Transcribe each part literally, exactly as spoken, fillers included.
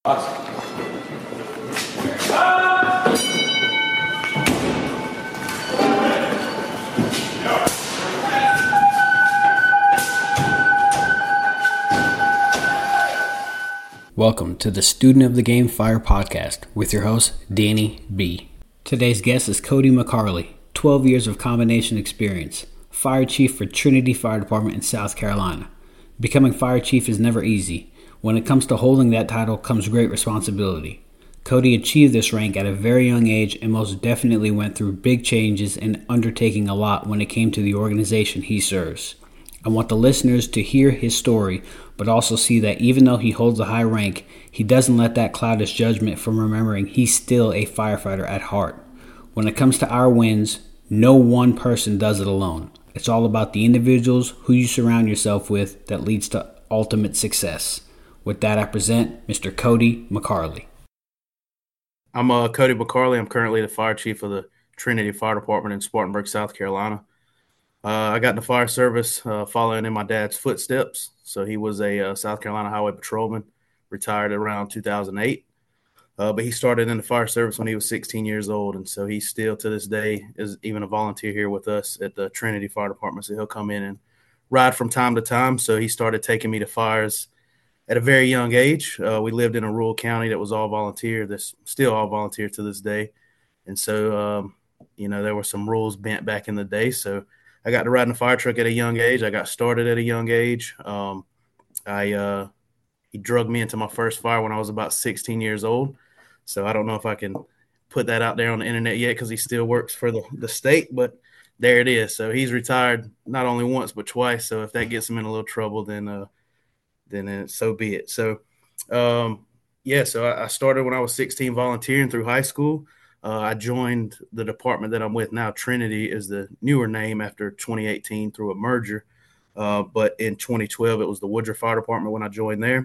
Welcome to the Student of the Game Fire podcast with your host, Danny B. Today's guest is Cody McCarley, twelve years of combination experience, Fire Chief for Trinity Fire Department in South Carolina. Becoming Fire Chief is never easy. When it comes to holding that title comes great responsibility. Cody achieved this rank at a very young age and most definitely went through big changes and undertaking a lot when it came to the organization he serves. I want the listeners to hear his story, but also see that even though he holds a high rank, he doesn't let that cloud his judgment from remembering he's still a firefighter at heart. When it comes to our wins, no one person does it alone. It's all about the individuals who you surround yourself with that leads to ultimate success. With that, I present Mister Cody McCarley. I'm uh, Cody McCarley. I'm currently the Fire Chief of the Trinity Fire Department in Spartanburg, South Carolina. Uh, I got in the fire service uh, following in my dad's footsteps. So he was a uh, South Carolina highway patrolman, retired around two thousand eight. Uh, but he started in the fire service when he was sixteen years old. And so he still to this day is even a volunteer here with us at the Trinity Fire Department. So he'll come in and ride from time to time. So he started taking me to fires at a very young age. Uh, we lived in a rural county that was all volunteer. That's still all volunteer to this day. And so, um, you know, there were some rules bent back in the day. So I got to ride in a fire truck at a young age. I got started at a young age. Um, I uh, he drugged me into my first fire when I was about sixteen years old. So I don't know if I can put that out there on the internet yet because he still works for the, the state, but there it is. So he's retired not only once but twice. So if that gets him in a little trouble, then uh, then uh, so be it. So um, yeah, so I, I started when I was sixteen volunteering through high school. Uh, I joined the department that I'm with now. Trinity is the newer name after twenty eighteen through a merger. Uh, but in twenty twelve, it was the Woodruff Fire Department when I joined there.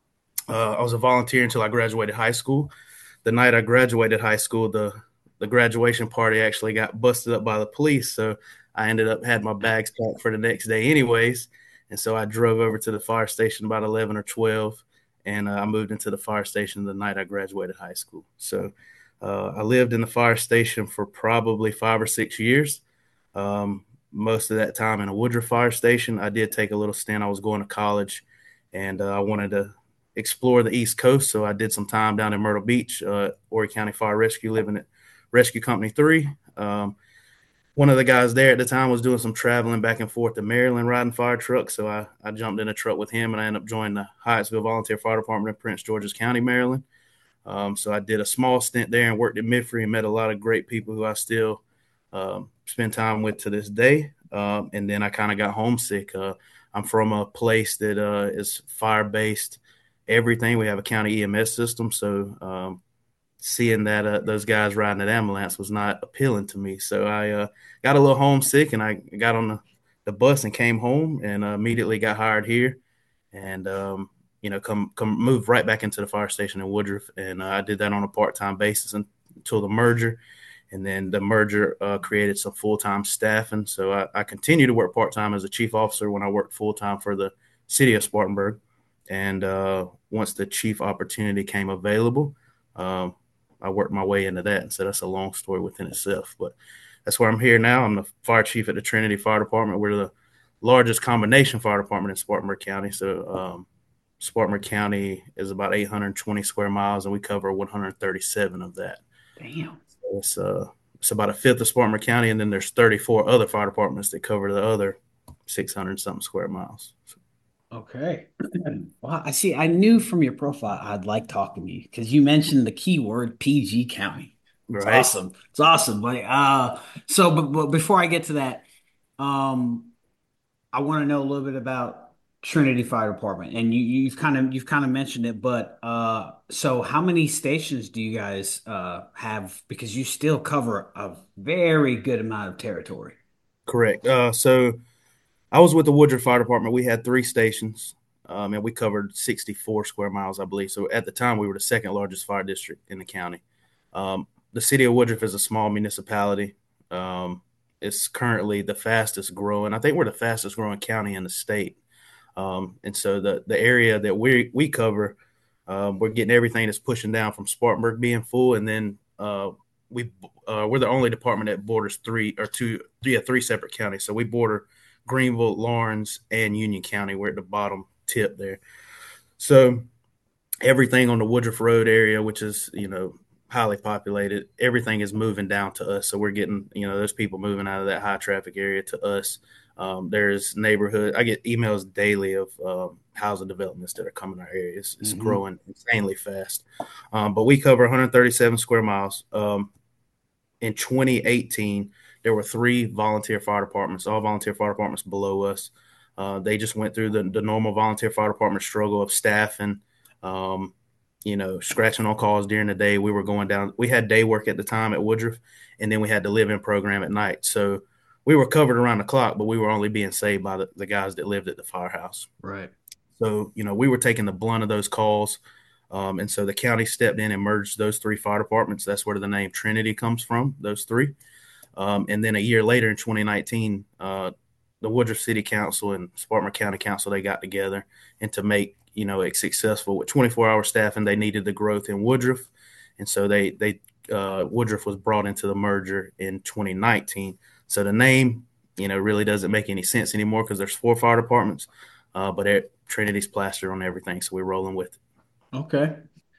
Uh, I was a volunteer until I graduated high school. The night I graduated high school, the, the graduation party actually got busted up by the police. So I ended up had my bags packed for the next day anyways. And so I drove over to the fire station about eleven or twelve, and uh, I moved into the fire station the night I graduated high school. So Uh, I lived in the fire station for probably five or six years. Um, most of that time in a Woodruff fire station. I did take a little stint. I was going to college, and uh, I wanted to explore the East Coast. So I did some time down in Myrtle Beach, uh, Horry County Fire Rescue, living at Rescue Company three. Um, one of the guys there at the time was doing some traveling back and forth to Maryland riding fire trucks. So I, I jumped in a truck with him, and I ended up joining the Hyattsville Volunteer Fire Department in Prince George's County, Maryland. Um, so I did a small stint there and worked at Midfree and met a lot of great people who I still um, spend time with to this day. Um, and then I kind of got homesick. Uh, I'm from a place that uh, is fire-based everything. We have a county E M S system. So um, seeing that uh, those guys riding that ambulance was not appealing to me. So I uh, got a little homesick, and I got on the, the bus and came home and uh, immediately got hired here. And um you know, come come move right back into the fire station in Woodruff. And uh, I did that on a part-time basis until the merger. And then the merger uh, created some full-time staffing. So I, I continue to work part-time as a chief officer when I worked full-time for the city of Spartanburg. And uh, once the chief opportunity came available, um, I worked my way into that. And so that's a long story within itself. But that's where I'm here now. I'm the fire chief at the Trinity Fire Department. We're the largest combination fire department in Spartanburg County. So um, Spartanburg County is about eight hundred twenty square miles, and we cover one hundred thirty-seven of that. Damn. So it's, uh, it's about a fifth of Spartanburg County, and then there's thirty-four other fire departments that cover the other six hundred something square miles. So. Okay. Well, I see. I knew from your profile I'd like talking to you because you mentioned the keyword P G County. It's Right. awesome. It's awesome. Like, uh, so, but, but before I get to that, um, I want to know a little bit about Trinity Fire Department, and you, you've kind of you've kind of mentioned it, but uh, so how many stations do you guys uh, have? Because you still cover a very good amount of territory. Correct. Uh, so I was with the Woodruff Fire Department. We had three stations, um, and we covered sixty-four square miles, I believe. So at the time, we were the second largest fire district in the county. Um, the city of Woodruff is a small municipality. Um, it's currently the fastest growing. I think we're the fastest growing county in the state. Um, and so the, the area that we, we cover Um, we're getting everything that's pushing down from Spartanburg being full, and then uh, we uh, we're the only department that borders three or two, yeah, three separate counties. So we border Greenville, Lawrence, and Union County. We're at the bottom tip there. So everything on the Woodruff Road area, which is, you know, highly populated, everything is moving down to us. So we're getting, you know, those people moving out of that high traffic area to us. Um, there's neighborhood. I get emails daily of um, housing developments that are coming in our area. It's, it's Mm-hmm. growing insanely fast. Um, but we cover one hundred thirty-seven square miles. Um, in twenty eighteen, there were three volunteer fire departments, all volunteer fire departments below us. Uh, they just went through the, the normal volunteer fire department struggle of staffing, um, you know, scratching on calls during the day. We were going down. We had day work at the time at Woodruff, and then we had the live-in program at night. So we were covered around the clock, but we were only being saved by the, the guys that lived at the firehouse. Right. So, you know, we were taking the blunt of those calls. Um, and so the county stepped in and merged those three fire departments. That's where the name Trinity comes from, those three. Um, and then a year later in twenty nineteen, uh, the Woodruff City Council and Spartanburg County Council, they got together, and to make, you know, it successful with twenty-four hour staffing, they needed the growth in Woodruff. And so they, they, uh, Woodruff was brought into the merger in twenty nineteen. So the name, you know, really doesn't make any sense anymore because there's four fire departments, uh, but it, Trinity's plastered on everything. So we're rolling with it. Okay.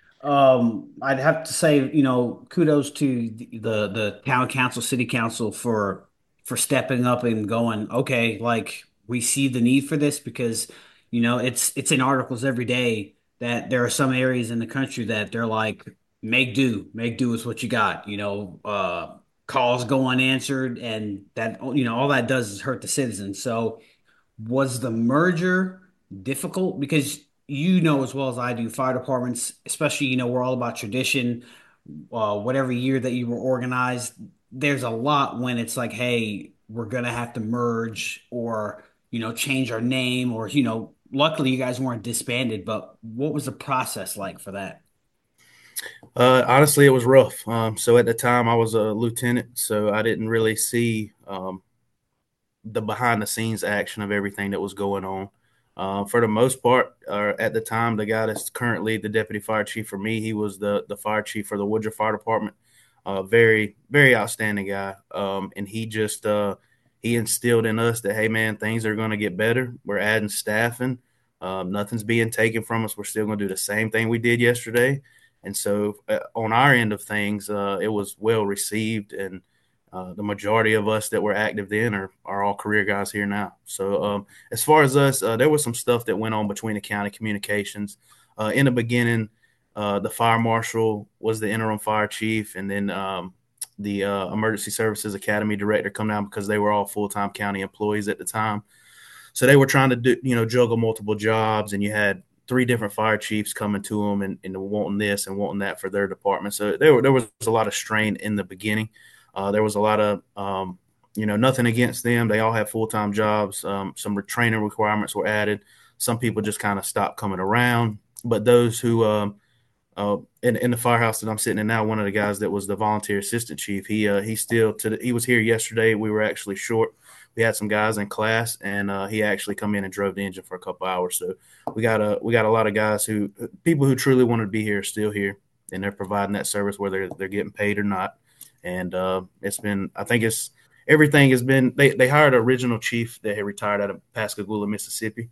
Um, I'd have to say, you know, kudos to the the, the town council, city council for for stepping up and going, okay, like we see the need for this because, you know, it's it's in articles every day that there are some areas in the country that they're like, make do, make do with what you got, you know, uh calls go unanswered and that you know all that does is hurt the citizens. So was the merger difficult? Because you know as well as I do, fire departments, especially, you know, we're all about tradition. Uh, whatever year that you were organized, there's a lot when it's like, hey, we're gonna have to merge or, you know, change our name or, you know, luckily you guys weren't disbanded, but what was the process like for that? Uh, honestly, it was rough. Um, so at the time, I was a lieutenant, so I didn't really see um, the behind the scenes action of everything that was going on. Uh, for the most part, uh, at the time, the guy that's currently the deputy fire chief for me, he was the the fire chief for the Woodruff Fire Department. Uh, very, very outstanding guy. Um, and he just uh, he instilled in us that, hey man, things are going to get better. We're adding staffing. Um, nothing's being taken from us. We're still going to do the same thing we did yesterday. And so, uh, on our end of things, uh, it was well received, and uh, the majority of us that were active then are, are all career guys here now. So, um, as far as us, uh, there was some stuff that went on between the county communications. Uh, in the beginning, uh, the fire marshal was the interim fire chief, and then um, the uh, emergency services academy director come down because they were all full time county employees at the time. So they were trying to do, you know, juggle multiple jobs, and you had three different fire chiefs coming to them and, and wanting this and wanting that for their department. So there, were, there was a lot of strain in the beginning. Uh, there was a lot of, um, you know, nothing against them. They all have full-time jobs. Um, some training requirements were added. Some people just kind of stopped coming around. But those who, um, uh, in, in the firehouse that I'm sitting in now, one of the guys that was the volunteer assistant chief, he uh, he still to the, he was here yesterday. We were actually short. We had some guys in class, and uh, he actually come in and drove the engine for a couple hours. So we got a we got a lot of guys who people who truly wanted to be here are still here, and they're providing that service whether they're getting paid or not. And uh, it's been I think it's everything has been they they hired an original chief that had retired out of Pascagoula, Mississippi.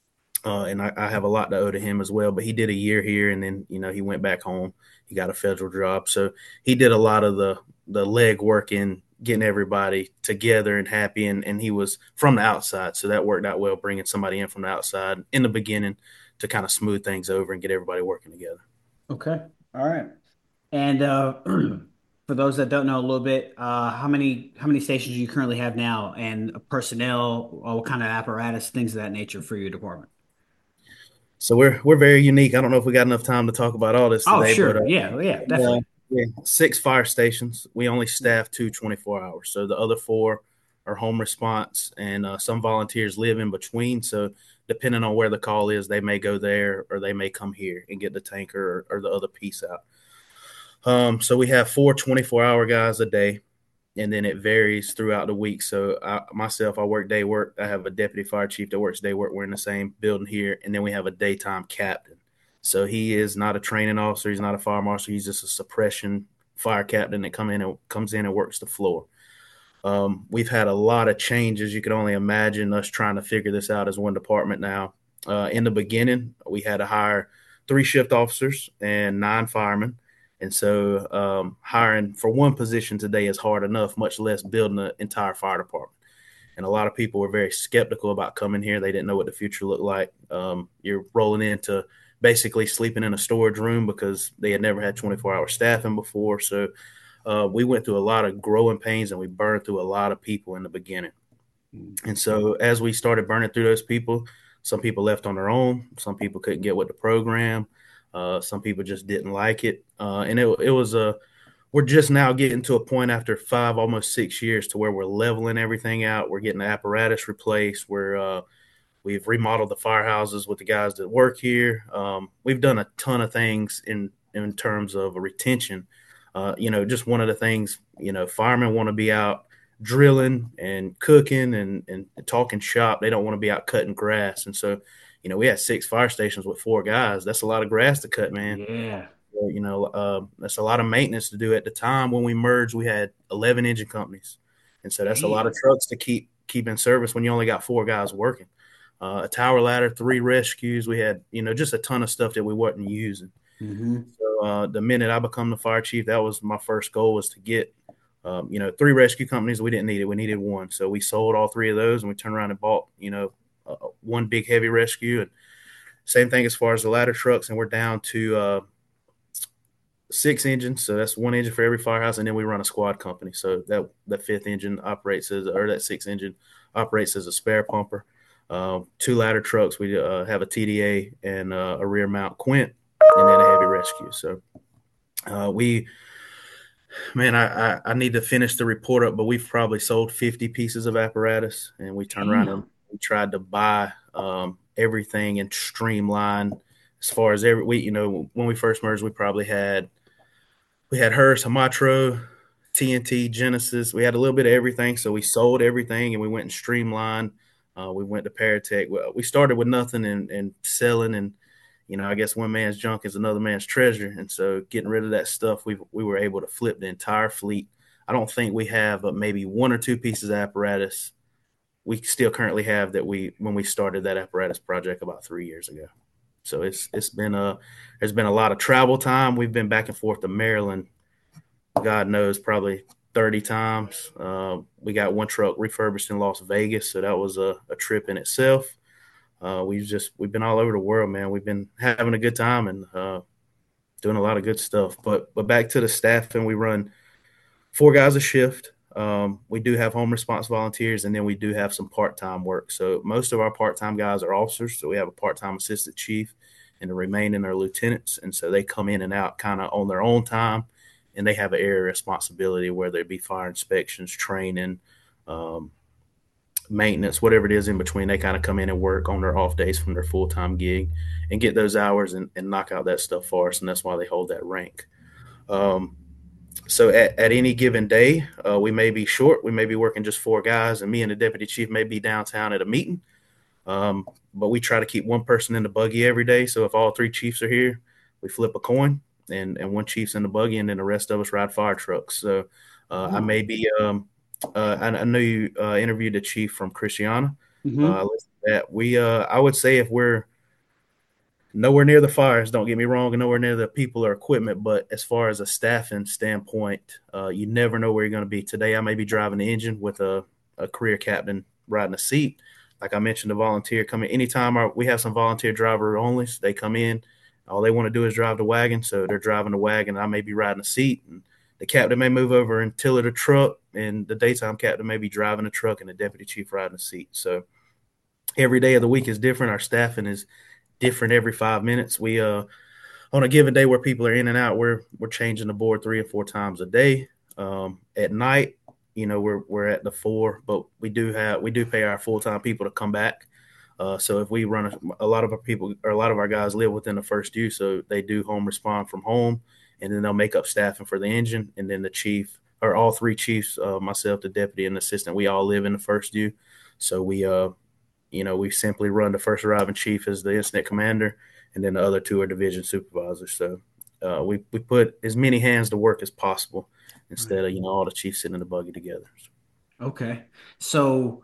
Uh, and I, I have a lot to owe to him as well. But he did a year here, and then you know he went back home. He got a federal job, so he did a lot of the the leg work in getting everybody together and happy. And, and he was from the outside, so that worked out well. Bringing somebody in from the outside in the beginning to kind of smooth things over and get everybody working together. Okay. All right. And uh, for those that don't know a little bit, uh, how many how many stations do you currently have now, and personnel, or what kind of apparatus, things of that nature for your department? So we're we're very unique. I don't know if we got enough time to talk about all this Oh, today, but sure. uh, Yeah, yeah, uh, definitely. yeah, six fire stations. We only staff two twenty-four hours. So the other four are home response, and uh, some volunteers live in between. So depending on where the call is, they may go there or they may come here and get the tanker or, or the other piece out. Um, so we have four twenty-four hour guys a day, and then it varies throughout the week. So I, myself, I work day work. I have a deputy fire chief that works day work. We're in the same building here, and then we have a daytime captain. So he is not a training officer. He's not a fire marshal. He's just a suppression fire captain that come in and comes in and works the floor. Um, we've had a lot of changes. You can only imagine us trying to figure this out as one department now. Uh, in the beginning, we had to hire three shift officers and nine firemen. And so um, hiring for one position today is hard enough, much less building an entire fire department. And a lot of people were very skeptical about coming here. They didn't know what the future looked like. Um, you're rolling into basically sleeping in a storage room because they had never had twenty-four hour staffing before. So uh, we went through a lot of growing pains and we burned through a lot of people in the beginning. And so as we started burning through those people, some people left on their own. Some people couldn't get with the program. Uh, some people just didn't like it. Uh, and it, it was a, we're just now getting to a point after five, almost six years to where we're leveling everything out. We're getting the apparatus replaced. We're, uh, we've remodeled the firehouses with the guys that work here. Um, we've done a ton of things in, in terms of retention. Uh, you know, just one of the things, you know, firemen want to be out drilling and cooking and, and talking shop. They don't want to be out cutting grass. And so, you know, we had six fire stations with four guys. That's a lot of grass to cut, man. Yeah. You know, uh, that's a lot of maintenance to do. At the time when we merged, we had eleven engine companies. And so that's Damn. a lot of trucks to keep keep in service when you only got four guys working. Uh, a tower ladder, three rescues. We had, you know, just a ton of stuff that we wasn't using. Mm-hmm. So uh, the minute I become the fire chief, that was my first goal, was to get, um, you know, three rescue companies. We didn't need it. We needed one. So we sold all three of those and we turned around and bought, you know, uh, one big heavy rescue. And same thing as far as the ladder trucks. And we're down to uh, six engines. So that's one engine for every firehouse. And then we run a squad company. So that, that fifth engine operates as, or that sixth engine operates as a spare pumper. Uh, two ladder trucks. We uh, have a T D A and uh, a rear mount Quint, and then a heavy rescue. So uh, we, man, I, I, I need to finish the report up, but we've probably sold fifty pieces of apparatus, and we turned Damn. around and we tried to buy um, everything and streamline as far as every we, you know, when we first merged, we probably had, we had Hearst, Hamatro, T N T, Genesis. We had a little bit of everything. So we sold everything and we went and streamlined. Uh, we went to Paratech. We started with nothing and, and selling, and you know, I guess one man's junk is another man's treasure. And so getting rid of that stuff, we we were able to flip the entire fleet. I don't think we have but maybe one or two pieces of apparatus we still currently have that we when we started that apparatus project about three years ago. So it's it's been a there's been a lot of travel time. We've been back and forth to Maryland, God knows, probably thirty times. Uh, we got one truck refurbished in Las Vegas, so that was a, a trip in itself. Uh, we've just we've been all over the world, man. We've been having a good time and uh, doing a lot of good stuff. But but back to the staffing, we run four guys a shift. Um, we do have home response volunteers, and then we do have some part-time work. So most of our part-time guys are officers. So we have a part-time assistant chief, and the remaining are lieutenants. And so they come in and out kind of on their own time. And they have an area responsibility, whether it be fire inspections, training, um, maintenance, whatever it is in between. They kind of come in and work on their off days from their full-time gig and get those hours and, and knock out that stuff for us. And that's why they hold that rank. Um, so at, at any given day, uh, we may be short. We may be working just four guys, and me and the deputy chief may be downtown at a meeting. Um, but we try to keep one person in the buggy every day. So if all three chiefs are here, we flip a coin. And, and one chief's in the buggy, and then the rest of us ride fire trucks. So uh, mm-hmm. I may be um, – uh, I, I know you uh, interviewed the chief from Christiana. Mm-hmm. Uh, that we, uh, I would say if we're nowhere near the fires, don't get me wrong, and nowhere near the people or equipment, but as far as a staffing standpoint, uh, you never know where you're going to be. Today I may be driving the engine with a, a career captain riding a seat. Like I mentioned, a volunteer coming. Anytime our, we have some volunteer driver only, they come in. All they want to do is drive the wagon, so they're driving the wagon. I may be riding a seat, and the captain may move over and tiller the truck, and the daytime captain may be driving the truck, and the deputy chief riding the seat. So every day of the week is different. Our staffing is different every five minutes. We uh on a given day where people are in and out, we're we're changing the board three or four times a day. Um, at night, you know, we're we're at the four, but we do have we do pay our full time people to come back. Uh, so if we run a, a lot of our people or a lot of our guys live within the first U, so they do home respond from home, and then they'll make up staffing for the engine. And then the chief or all three chiefs, uh, myself, the deputy, and the assistant, we all live in the first U. So we, uh, you know, we simply run the first arriving chief as the incident commander, and then the other two are division supervisors. So uh, we we put as many hands to work as possible Right. instead of you know all the chiefs sitting in the buggy together. Okay. So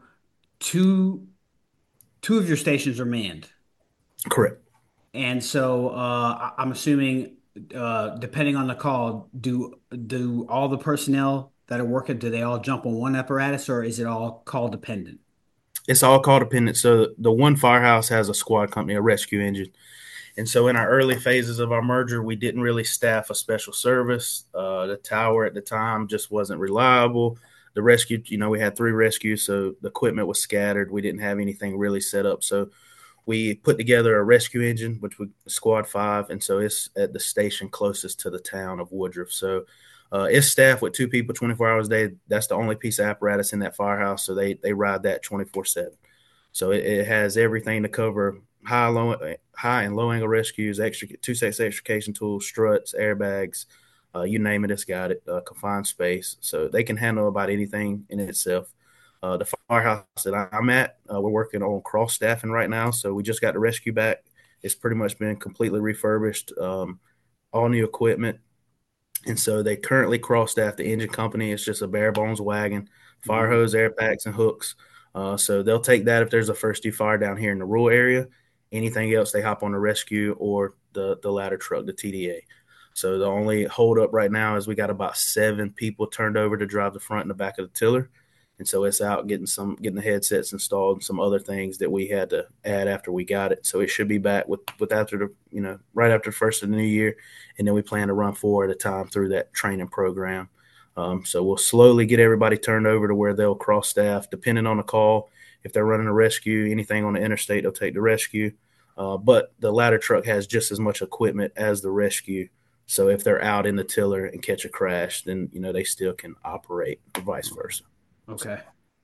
two two of your stations are manned. Correct. And so uh, I- I'm assuming, uh, depending on the call, do do all the personnel that are working, do they all jump on one apparatus, or is it all call dependent? It's all call dependent. So the one firehouse has a squad company, a rescue engine. And so in our early phases of our merger, we didn't really staff a special service. Uh, the tower at the time just wasn't reliable. The rescue, you know, we had three rescues, so the equipment was scattered. We didn't have anything really set up. So we put together a rescue engine, which was Squad Five, and so it's at the station closest to the town of Woodruff. So uh, it's staffed with two people, twenty-four hours a day. That's the only piece of apparatus in that firehouse, so they they ride that twenty-four seven. So it, it has everything to cover high, low, high and low angle rescues, extra two sets extrication tools, struts, airbags, uh, you name it, it's got it. Uh, confined space, so they can handle about anything in itself. Uh, the firehouse that I'm at, uh, we're working on cross staffing right now. So we just got the rescue back. It's pretty much been completely refurbished, um, all new equipment. And so they currently cross staff the engine company. It's just a bare bones wagon, fire Mhm. hose, air packs, and hooks. Uh, so they'll take that if there's a first due fire down here in the rural area. Anything else, they hop on the rescue or the, the ladder truck, the T D A. So the only holdup right now is we got about seven people turned over to drive the front and the back of the tiller. And so it's out getting some getting the headsets installed and some other things that we had to add after we got it. So it should be back with, with after the you know right after the first of the new year, and then we plan to run four at a time through that training program. Um, so we'll slowly get everybody turned over to where they'll cross staff depending on the call. If they're running a rescue, anything on the interstate, they'll take the rescue. Uh, but the ladder truck has just as much equipment as the rescue. So if they're out in the tiller and catch a crash, then you know they still can operate, or vice versa. Okay.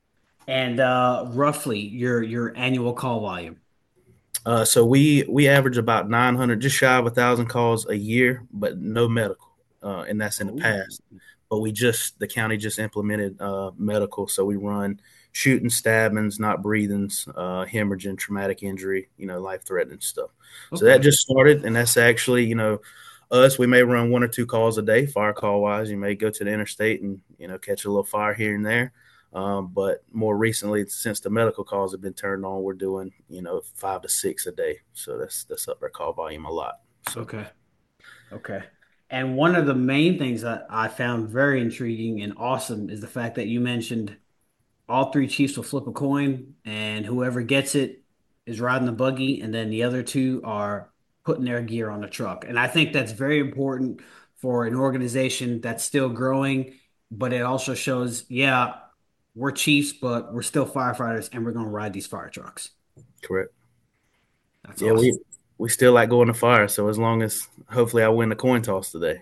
And uh, roughly your your annual call volume. Uh, so we we average about nine hundred, just shy of a thousand calls a year, but no medical, uh, and that's in the Oh, past. But we just the county just implemented uh, medical, so we run shooting, stabbings, not breathings, uh, hemorrhaging, traumatic injury, you know, life threatening stuff. So that okay. just started, and that's actually you know us. We may run one or two calls a day, fire call wise. You may go to the interstate and you know catch a little fire here and there. Um, but more recently, since the medical calls have been turned on, we're doing you know five to six a day. So that's that's up our call volume a lot. So Okay. Okay. And one of the main things that I found very intriguing and awesome is the fact that you mentioned all three chiefs will flip a coin, and whoever gets it is riding the buggy, and then the other two are putting their gear on the truck. And I think that's very important for an organization that's still growing, but it also shows, yeah, we're chiefs, but we're still firefighters, and we're going to ride these fire trucks. correct. That's Yeah, awesome. we we still like going to fire. So as long as hopefully I win the coin toss today.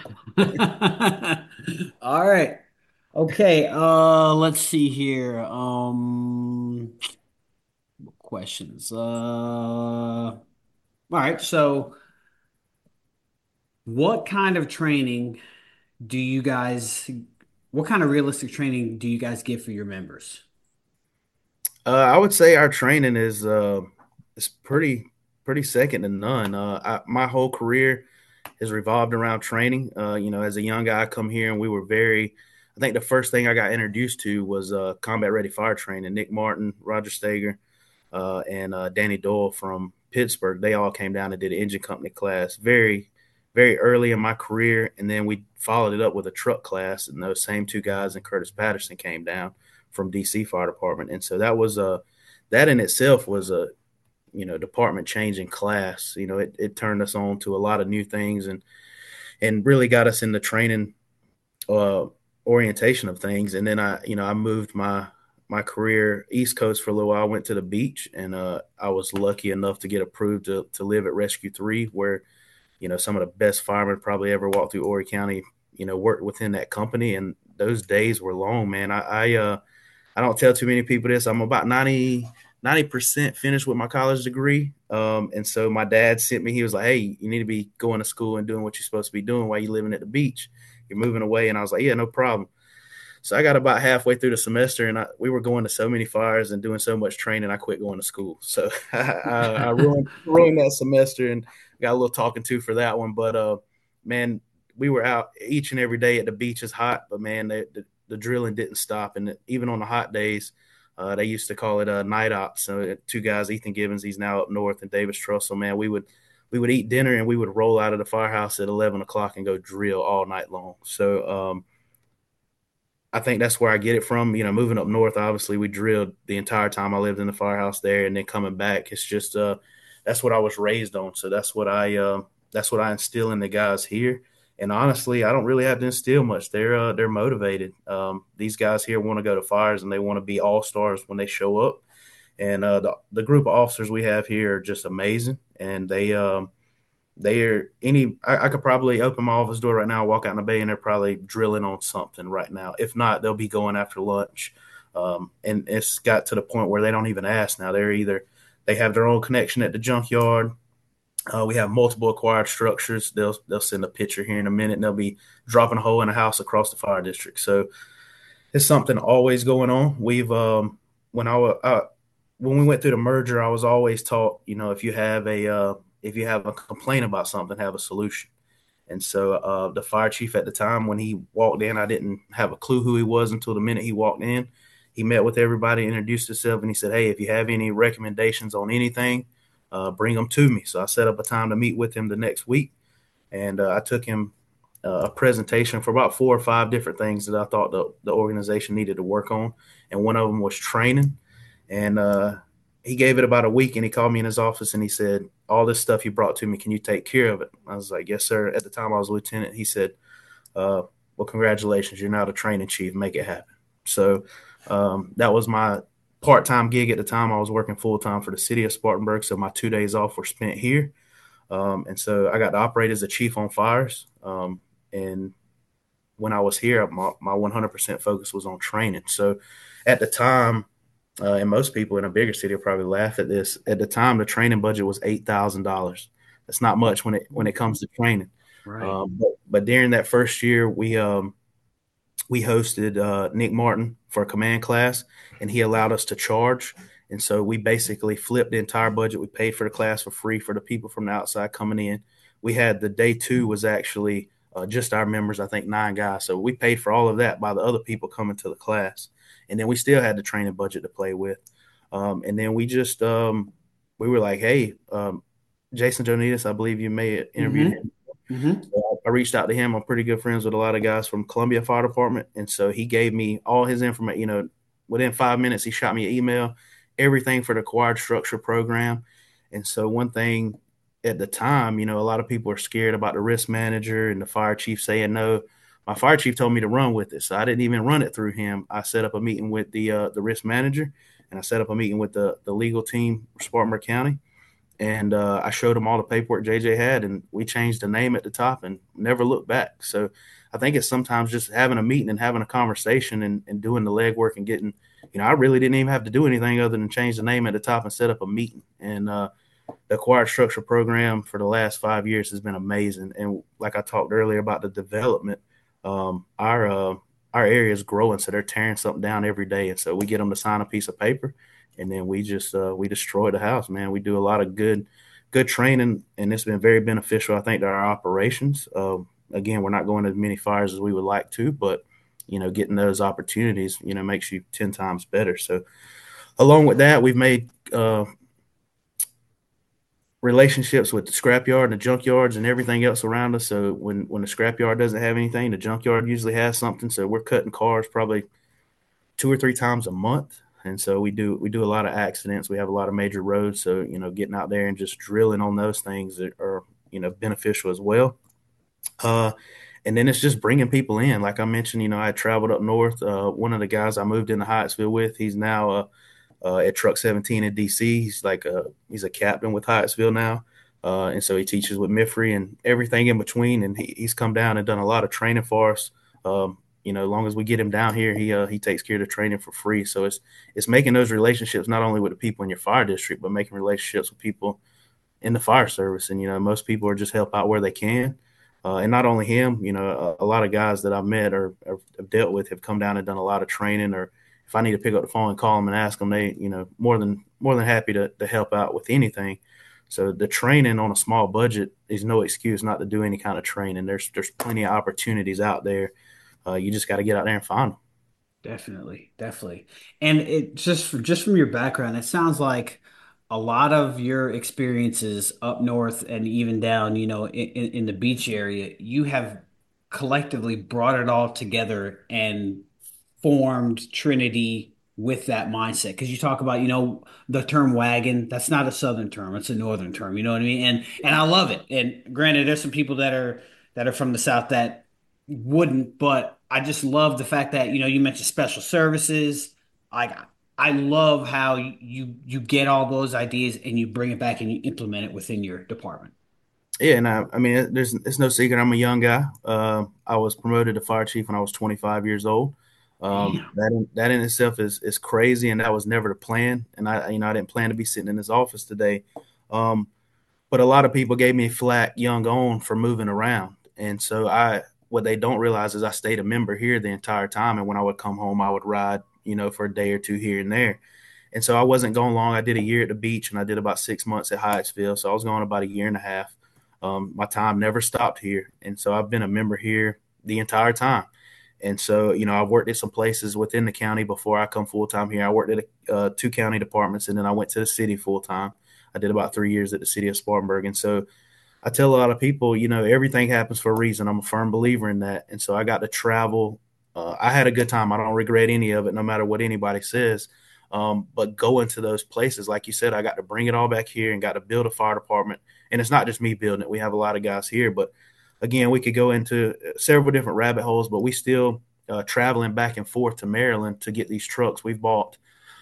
All right. Okay, uh let's see here. Um questions. Uh all right, so what kind of training do you guys what kind of realistic training do you guys give for your members? Uh, I would say our training is uh, is pretty pretty second to none. Uh, I, my whole career has revolved around training. Uh, you know, as a young guy, I come here and we were very. I think the first thing I got introduced to was uh, combat ready fire training. Nick Martin, Roger Stager, uh, and uh, Danny Doyle from Pittsburgh. They all came down and did an engine company class very, very early in my career, and then we followed it up with a truck class. And those same two guys and Curtis Patterson came down from D C Fire Department, and so that was a that in itself was a you know department changing class. You know, it, it turned us on to a lot of new things and and really got us in the training uh, orientation of things. And then I you know I moved my my career East Coast for a little while. I went to the beach, and uh, I was lucky enough to get approved to to live at Rescue Three, where you know some of the best firemen probably ever walked through Horry County. You know, worked within that company, and those days were long, man. I, I uh I don't tell too many people this. I'm about ninety percent finished with my college degree. Um, and so my dad sent me, he was like, hey, you need to be going to school and doing what you're supposed to be doing while you're living at the beach. You're moving away. And I was like, yeah, no problem. So I got about halfway through the semester, and I, we were going to so many fires and doing so much training, I quit going to school. So I, I ruined, ruined that semester and got a little talking to for that one. But, uh, man, we were out each and every day at the beach. Is hot, but, man, they, the, the drilling didn't stop. And even on the hot days, uh, they used to call it uh, night ops. So two guys, Ethan Gibbons, he's now up north, and Davis Trussell, man, we would we would eat dinner and we would roll out of the firehouse at eleven o'clock and go drill all night long. So um, I think that's where I get it from. You know, moving up north, obviously we drilled the entire time I lived in the firehouse there, and then coming back, it's just uh, that's what I was raised on. So that's what I uh, that's what I instill in the guys here. And honestly, I don't really have to instill much. They're uh, they're motivated. Um, these guys here want to go to fires and they want to be all stars when they show up. And uh, the the group of officers we have here are just amazing. And they um, they are any. I, I could probably open my office door right now, walk out in the bay, and they're probably drilling on something right now. If not, they'll be going after lunch. Um, and it's got to the point where they don't even ask now. They're either they have their own connection at the junkyard. Uh, we have multiple acquired structures. They'll they'll send a picture here in a minute, and they'll be dropping a hole in a house across the fire district. So it's something always going on. We've um, when I, I when we went through the merger, I was always taught, you know, if you have a uh, if you have a complaint about something, have a solution. And so uh, the fire chief at the time, when he walked in, I didn't have a clue who he was until the minute he walked in. He met with everybody, introduced himself, and he said, "Hey, if you have any recommendations on anything, Uh, bring them to me." So I set up a time to meet with him the next week, and uh, I took him uh, a presentation for about four or five different things that I thought the, the organization needed to work on, and one of them was training. And uh, he gave it about a week, and he called me in his office, and he said, "All this stuff you brought to me, can you take care of it?" I was like, "Yes, sir." At the time, I was a lieutenant. He said, uh, "Well, congratulations, you're now the training chief. Make it happen." So um, that was my part-time gig at the time. I was working full-time for the city of Spartanburg, so my two days off were spent here. Um, and so I got to operate as a chief on fires. Um, and when I was here, my, my one hundred percent focus was on training. So at the time, uh, and most people in a bigger city will probably laugh at this, at the time the training budget was eight thousand dollars. That's not much when it when it comes to training. Right. Um, but, but during that first year, we um, we hosted uh, Nick Martin for a command class, and he allowed us to charge. And so we basically flipped the entire budget. We paid for the class for free for the people from the outside coming in. We had the day two was actually uh, just our members, I think nine guys. So we paid for all of that by the other people coming to the class. And then we still had the training budget to play with. Um, and then we just, um, we were like, hey, um, Jason Jonitas, I believe you may have interviewed mm-hmm. him. Mm-hmm. So I reached out to him. I'm pretty good friends with a lot of guys from Columbia Fire Department. And so he gave me all his information. You know, within five minutes, he shot me an email, everything for the acquired structure program. And so one thing at the time, you know, a lot of people are scared about the risk manager and the fire chief saying no. My fire chief told me to run with it. So I didn't even run it through him. I set up a meeting with the uh, the risk manager, and I set up a meeting with the, the legal team for Spartanburg County. And uh, I showed them all the paperwork J J had, and we changed the name at the top and never looked back. So I think it's sometimes just having a meeting and having a conversation and, and doing the legwork and getting, you know, I really didn't even have to do anything other than change the name at the top and set up a meeting. And uh, the acquired structure program for the last five years has been amazing. And like I talked earlier about the development, um, our uh, our area is growing, so they're tearing something down every day. And so we get them to sign a piece of paper, and then we just uh, we destroy the house, man. We do a lot of good good training, and it's been very beneficial, I think, to our operations. Uh, again, we're not going to as many fires as we would like to, but, you know, getting those opportunities, you know, makes you ten times better. So along with that, we've made uh, relationships with the scrapyard and the junkyards and everything else around us. So when, when the scrapyard doesn't have anything, the junkyard usually has something. So we're cutting cars probably two or three times a month. And so we do we do a lot of accidents. We have a lot of major roads. So, you know, getting out there and just drilling on those things are, are you know, beneficial as well. Uh, and then it's just bringing people in. Like I mentioned, you know, I traveled up north. Uh, one of the guys I moved into Hyattsville with, he's now uh, uh, at Truck seventeen in D C. He's like a, he's a captain with Hyattsville now. Uh, and so he teaches with Mifree and everything in between. And he, he's come down and done a lot of training for us. Um, You know, as long as we get him down here, he uh, he takes care of the training for free. So it's it's making those relationships not only with the people in your fire district, but making relationships with people in the fire service. And, you know, most people are just help out where they can. Uh, and not only him, you know, a, a lot of guys that I've met or, or have dealt with have come down and done a lot of training. Or if I need to pick up the phone and call them and ask them, they, you know, more than more than happy to, to help out with anything. So the training on a small budget is no excuse not to do any kind of training. There's there's plenty of opportunities out there. Uh, you just got to get out there and find them. Definitely, definitely. And it just just from your background, it sounds like a lot of your experiences up north and even down, you know, in, in the beach area, you have collectively brought it all together and formed Trinity with that mindset. Because you talk about, you know, the term wagon, that's not a southern term, it's a northern term, you know what I mean? And and I love it. And granted, there's some people that are that are from the south that wouldn't, but I just love the fact that, you know, you mentioned special services. Like I love how you you get all those ideas and you bring it back and you implement it within your department. Yeah, and I, I mean, there's it's no secret. I'm a young guy. Uh, I was promoted to fire chief when I was twenty-five years old. Um, Damn. that in, that in itself is is crazy, and that was never the plan. And I, you know, I didn't plan to be sitting in this office today. Um, but a lot of people gave me flack young on for moving around, and so I what they don't realize is I stayed a member here the entire time. And when I would come home, I would ride, you know, for a day or two here and there. And so I wasn't going long. I did a year at the beach, and I did about six months at Hyattsville. So I was going about a year and a half. Um, my time never stopped here, and so I've been a member here the entire time. And so, you know, I've worked at some places within the county before I come full time here. I worked at uh, two county departments, and then I went to the city full time. I did about three years at the city of Spartanburg, and so I tell a lot of people, you know, everything happens for a reason. I'm a firm believer in that, and so I got to travel. Uh, I had a good time. I don't regret any of it, no matter what anybody says. Um, but going to those places, like you said, I got to bring it all back here and got to build a fire department. And it's not just me building it. We have a lot of guys here, but again, we could go into several different rabbit holes, but we still uh, traveling back and forth to Maryland to get these trucks. We've bought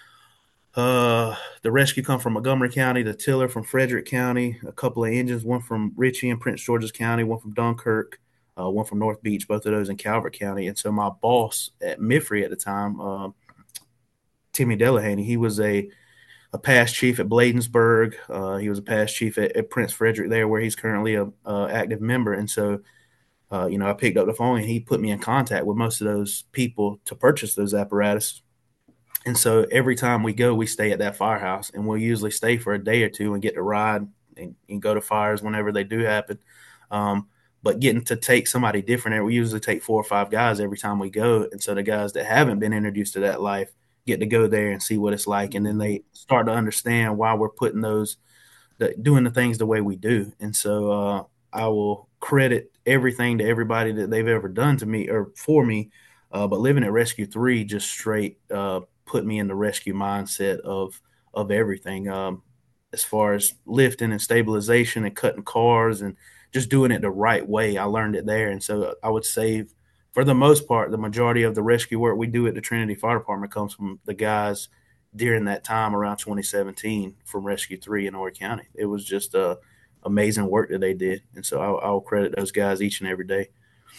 uh, the rescue come from Montgomery County, the tiller from Frederick County, a couple of engines, one from Ritchie and Prince George's County, one from Dunkirk, uh, one from North Beach, both of those in Calvert County. And so my boss at Mifree at the time, uh, Timmy Delahaney, he was a a past chief at Bladensburg. Uh, he was a past chief at, at Prince Frederick there, where he's currently a, a active member. And so, uh, you know, I picked up the phone and he put me in contact with most of those people to purchase those apparatus. And so every time we go, we stay at that firehouse, and we'll usually stay for a day or two and get to ride and, and go to fires whenever they do happen. Um, but getting to take somebody different, we usually take four or five guys every time we go. And so the guys that haven't been introduced to that life get to go there and see what it's like. And then they start to understand why we're putting those, the, doing the things the way we do. And so uh, I will credit everything to everybody that they've ever done to me or for me. Uh, but living at Rescue three just straight uh, put me in the rescue mindset of of everything, um, as far as lifting and stabilization and cutting cars and just doing it the right way. I learned it there. And so I would say, for the most part, the majority of the rescue work we do at the Trinity Fire Department comes from the guys during that time around twenty seventeen from Rescue three in Horry County. It was just uh, amazing work that they did. And so I'll, I'll credit those guys each and every day.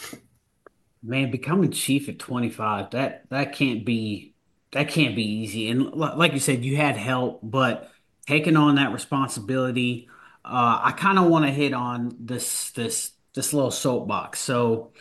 Man, becoming chief at twenty-five, that that can't be that can't be easy. And li- like you said, you had help, but taking on that responsibility, uh, I kind of want to hit on this this this little soapbox. So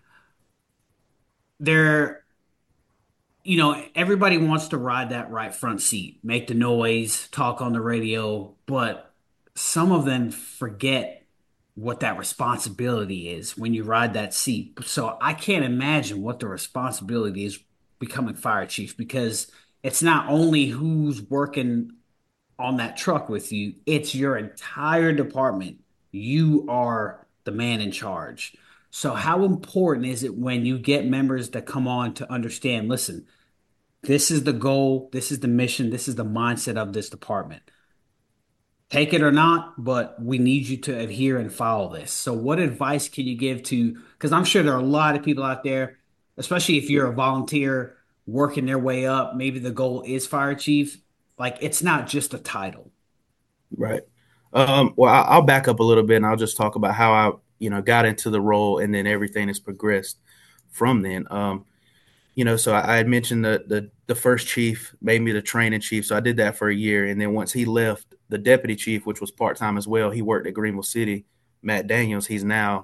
there, you know, everybody wants to ride that right front seat, make the noise, talk on the radio, but some of them forget what that responsibility is when you ride that seat. So I can't imagine what the responsibility is becoming fire chief, because it's not only who's working on that truck with you, it's your entire department. You are the man in charge. So how important is it when you get members that come on to understand, listen, this is the goal, this is the mission, this is the mindset of this department. Take it or not, but we need you to adhere and follow this. So, what advice can you give to? Because I'm sure there are a lot of people out there, especially if you're a volunteer working their way up. Maybe the goal is fire chief. Like, it's not just a title. Right. Um, well, I- will back up a little bit and I'll just talk about how I, you know, got into the role and then everything has progressed from then. Um, you know, so I, I had mentioned the, the the first chief made me the training chief, so I did that for a year, and then once he left, the deputy chief, which was part time as well, he worked at Greenville City. Matt Daniels, he's now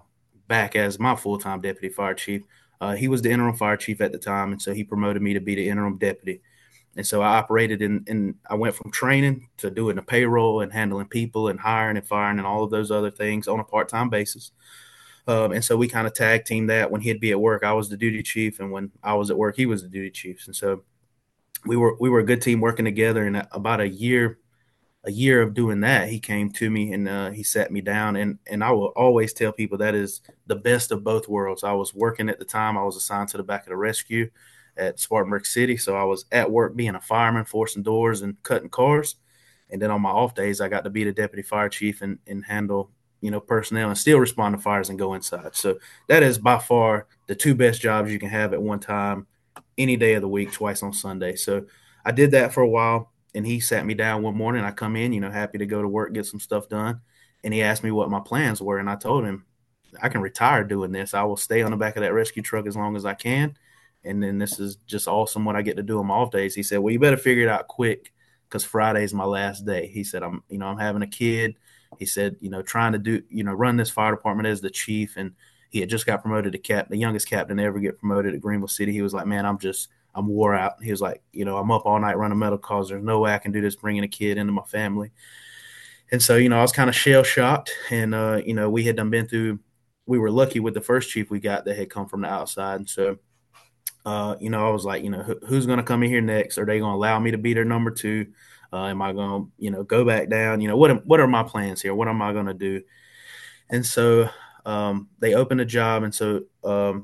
back as my full-time deputy fire chief. Uh, he was the interim fire chief at the time, and so he promoted me to be the interim deputy. And so I operated in, in I went from training to doing the payroll and handling people and hiring and firing and all of those other things on a part-time basis. Um, and so we kind of tag team that. When he'd be at work, I was the duty chief, and when I was at work, he was the duty chief. And so we were we were a good team working together. And about a year, a year of doing that, he came to me and uh, he sat me down. And and I will always tell people that is the best of both worlds. I was working at the time. I was assigned to the back of the rescue at Spartanburg City. So I was at work being a fireman, forcing doors and cutting cars. And then on my off days, I got to be the deputy fire chief and, and handle, you know, personnel and still respond to fires and go inside. So that is by far the two best jobs you can have at one time, any day of the week, twice on Sunday. So I did that for a while, and he sat me down one morning. I come in, you know, happy to go to work, get some stuff done. And he asked me what my plans were. And I told him, I can retire doing this. I will stay on the back of that rescue truck as long as I can. And then this is just awesome what I get to do on my off days. He said, well, you better figure it out quick, because Friday is my last day. He said, I'm, you know, I'm having a kid. He said, you know, trying to do, you know, run this fire department as the chief. And he had just got promoted to cap, the youngest captain to ever get promoted at Greenville City. He was like, man, I'm just, I'm wore out. He was like, you know, I'm up all night running medical calls. There's no way I can do this, bringing a kid into my family. And so, you know, I was kind of shell shocked. And, uh, you know, we had done been through, we were lucky with the first chief we got that had come from the outside. And so, uh, you know, I was like, you know, who, who's going to come in here next? Are they going to allow me to be their number two? Uh, am I going to, you know, go back down? You know, what am, what are my plans here? What am I going to do? And so um, they opened a job. And so um,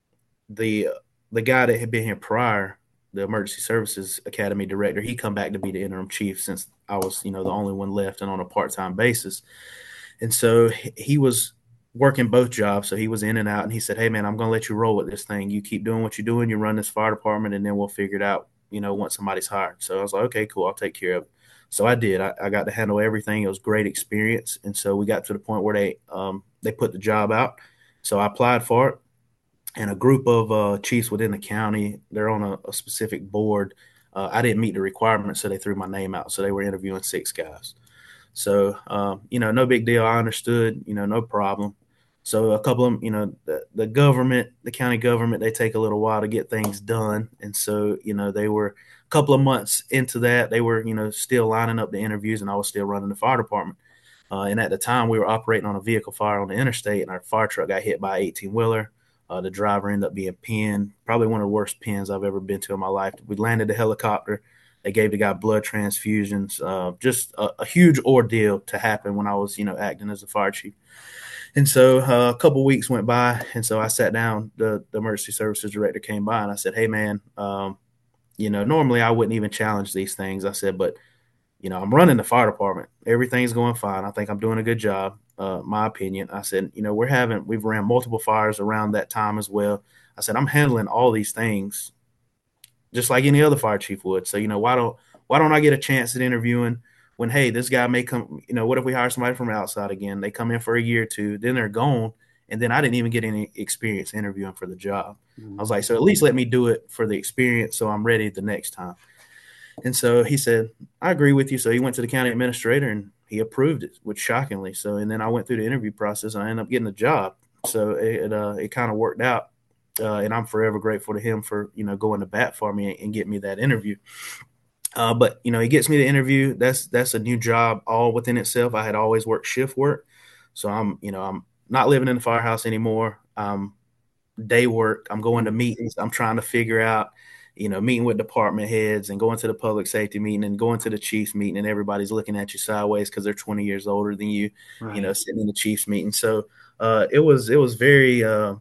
the the guy that had been here prior, the Emergency Services Academy director, he come back to be the interim chief since I was, you know, the only one left and on a part-time basis. And so he was working both jobs. So he was in and out, and he said, hey, man, I'm going to let you roll with this thing. You keep doing what you're doing. You run this fire department, and then we'll figure it out, you know, once somebody's hired. So I was like, okay, cool. I'll take care of it. So I did. I, I got to handle everything. It was a great experience. And so we got to the point where they um, they put the job out. So I applied for it. And a group of uh, chiefs within the county, they're on a, a specific board. Uh, I didn't meet the requirements, so they threw my name out. So they were interviewing six guys. So, um, you know, no big deal. I understood, you know, no problem. So a couple of them, you know, the, the government, the county government, they take a little while to get things done. And so, you know, they were a couple of months into that. They were, you know, still lining up the interviews, and I was still running the fire department. Uh, and at the time, we were operating on a vehicle fire on the interstate, and our fire truck got hit by an eighteen-wheeler. Uh, the driver ended up being pinned, probably one of the worst pins I've ever been to in my life. We landed the helicopter. They gave the guy blood transfusions, uh, just a, a huge ordeal to happen when I was, you know, acting as a fire chief. And so uh, a couple weeks went by, and so I sat down. The, the emergency services director came by, and I said, hey, man, um, you know, normally I wouldn't even challenge these things. I said, but, you know, I'm running the fire department. Everything's going fine. I think I'm doing a good job. Uh, my opinion. I said, you know, we're having, we've ran multiple fires around that time as well. I said, I'm handling all these things just like any other fire chief would. So, you know, why don't, why don't I get a chance at interviewing when, hey, this guy may come, you know, what if we hire somebody from outside again? They come in for a year or two, then they're gone. And then I didn't even get any experience interviewing for the job. Mm-hmm. I was like, so at least let me do it for the experience, so I'm ready the next time. And so he said, I agree with you. So he went to the county administrator and he approved it, which shockingly. So, and then I went through the interview process and I ended up getting the job. So it, uh, it kind of worked out. Uh, and I'm forever grateful to him for, you know, going to bat for me and, and getting me that interview. Uh, but, you know, he gets me the interview. That's, that's a new job all within itself. I had always worked shift work. So I'm, you know, I'm not living in the firehouse anymore. Um, day work. I'm going to meetings. I'm trying to figure out, you know, meeting with department heads and going to the public safety meeting and going to the chiefs meeting, and everybody's looking at you sideways because they're twenty years older than you, right. You know, sitting in the chiefs meeting. So uh, it was, it was very uh,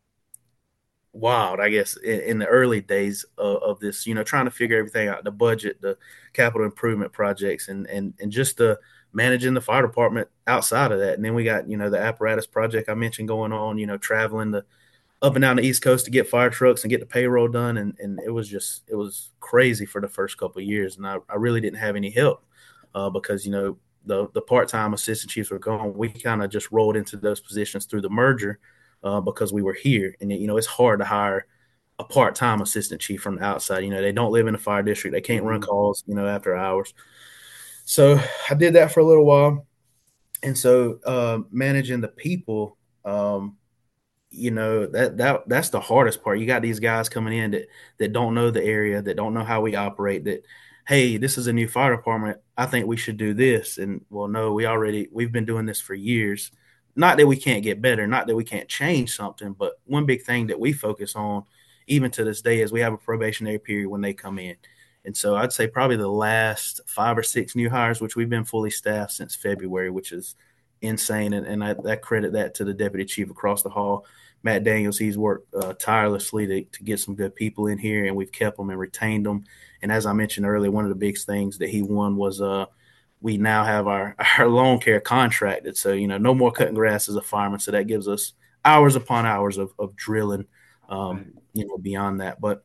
wild, I guess, in, in the early days of, of this, you know, trying to figure everything out, the budget, the capital improvement projects, and, and, and just the managing the fire department outside of that. And then we got, you know, the apparatus project I mentioned going on, you know, traveling the, up and down the East Coast to get fire trucks and get the payroll done. And, and it was just, it was crazy for the first couple of years. And I, I really didn't have any help uh, because, you know, the, the part-time assistant chiefs were gone. We kind of just rolled into those positions through the merger uh, because we were here. And, you know, it's hard to hire a part-time assistant chief from the outside. You know, they don't live in the fire district. They can't run calls, you know, after hours. So I did that for a little while. And so uh, managing the people, um, you know, that that that's the hardest part. You got these guys coming in that that don't know the area, that don't know how we operate, that, hey, this is a new fire department. I think we should do this. And well, no, we already we've been doing this for years. Not that we can't get better, not that we can't change something, but one big thing that we focus on, even to this day, is we have a probationary period when they come in. And so I'd say probably the last five or six new hires, which we've been fully staffed since February, which is insane. And, and I, I credit that to the deputy chief across the hall, Matt Daniels. He's worked uh, tirelessly to, to get some good people in here, and we've kept them and retained them. And as I mentioned earlier, one of the big things that he won was uh, we now have our, our lawn care contracted. So, you know, no more cutting grass as a fireman. So that gives us hours upon hours of, of drilling, um, you know, beyond that. But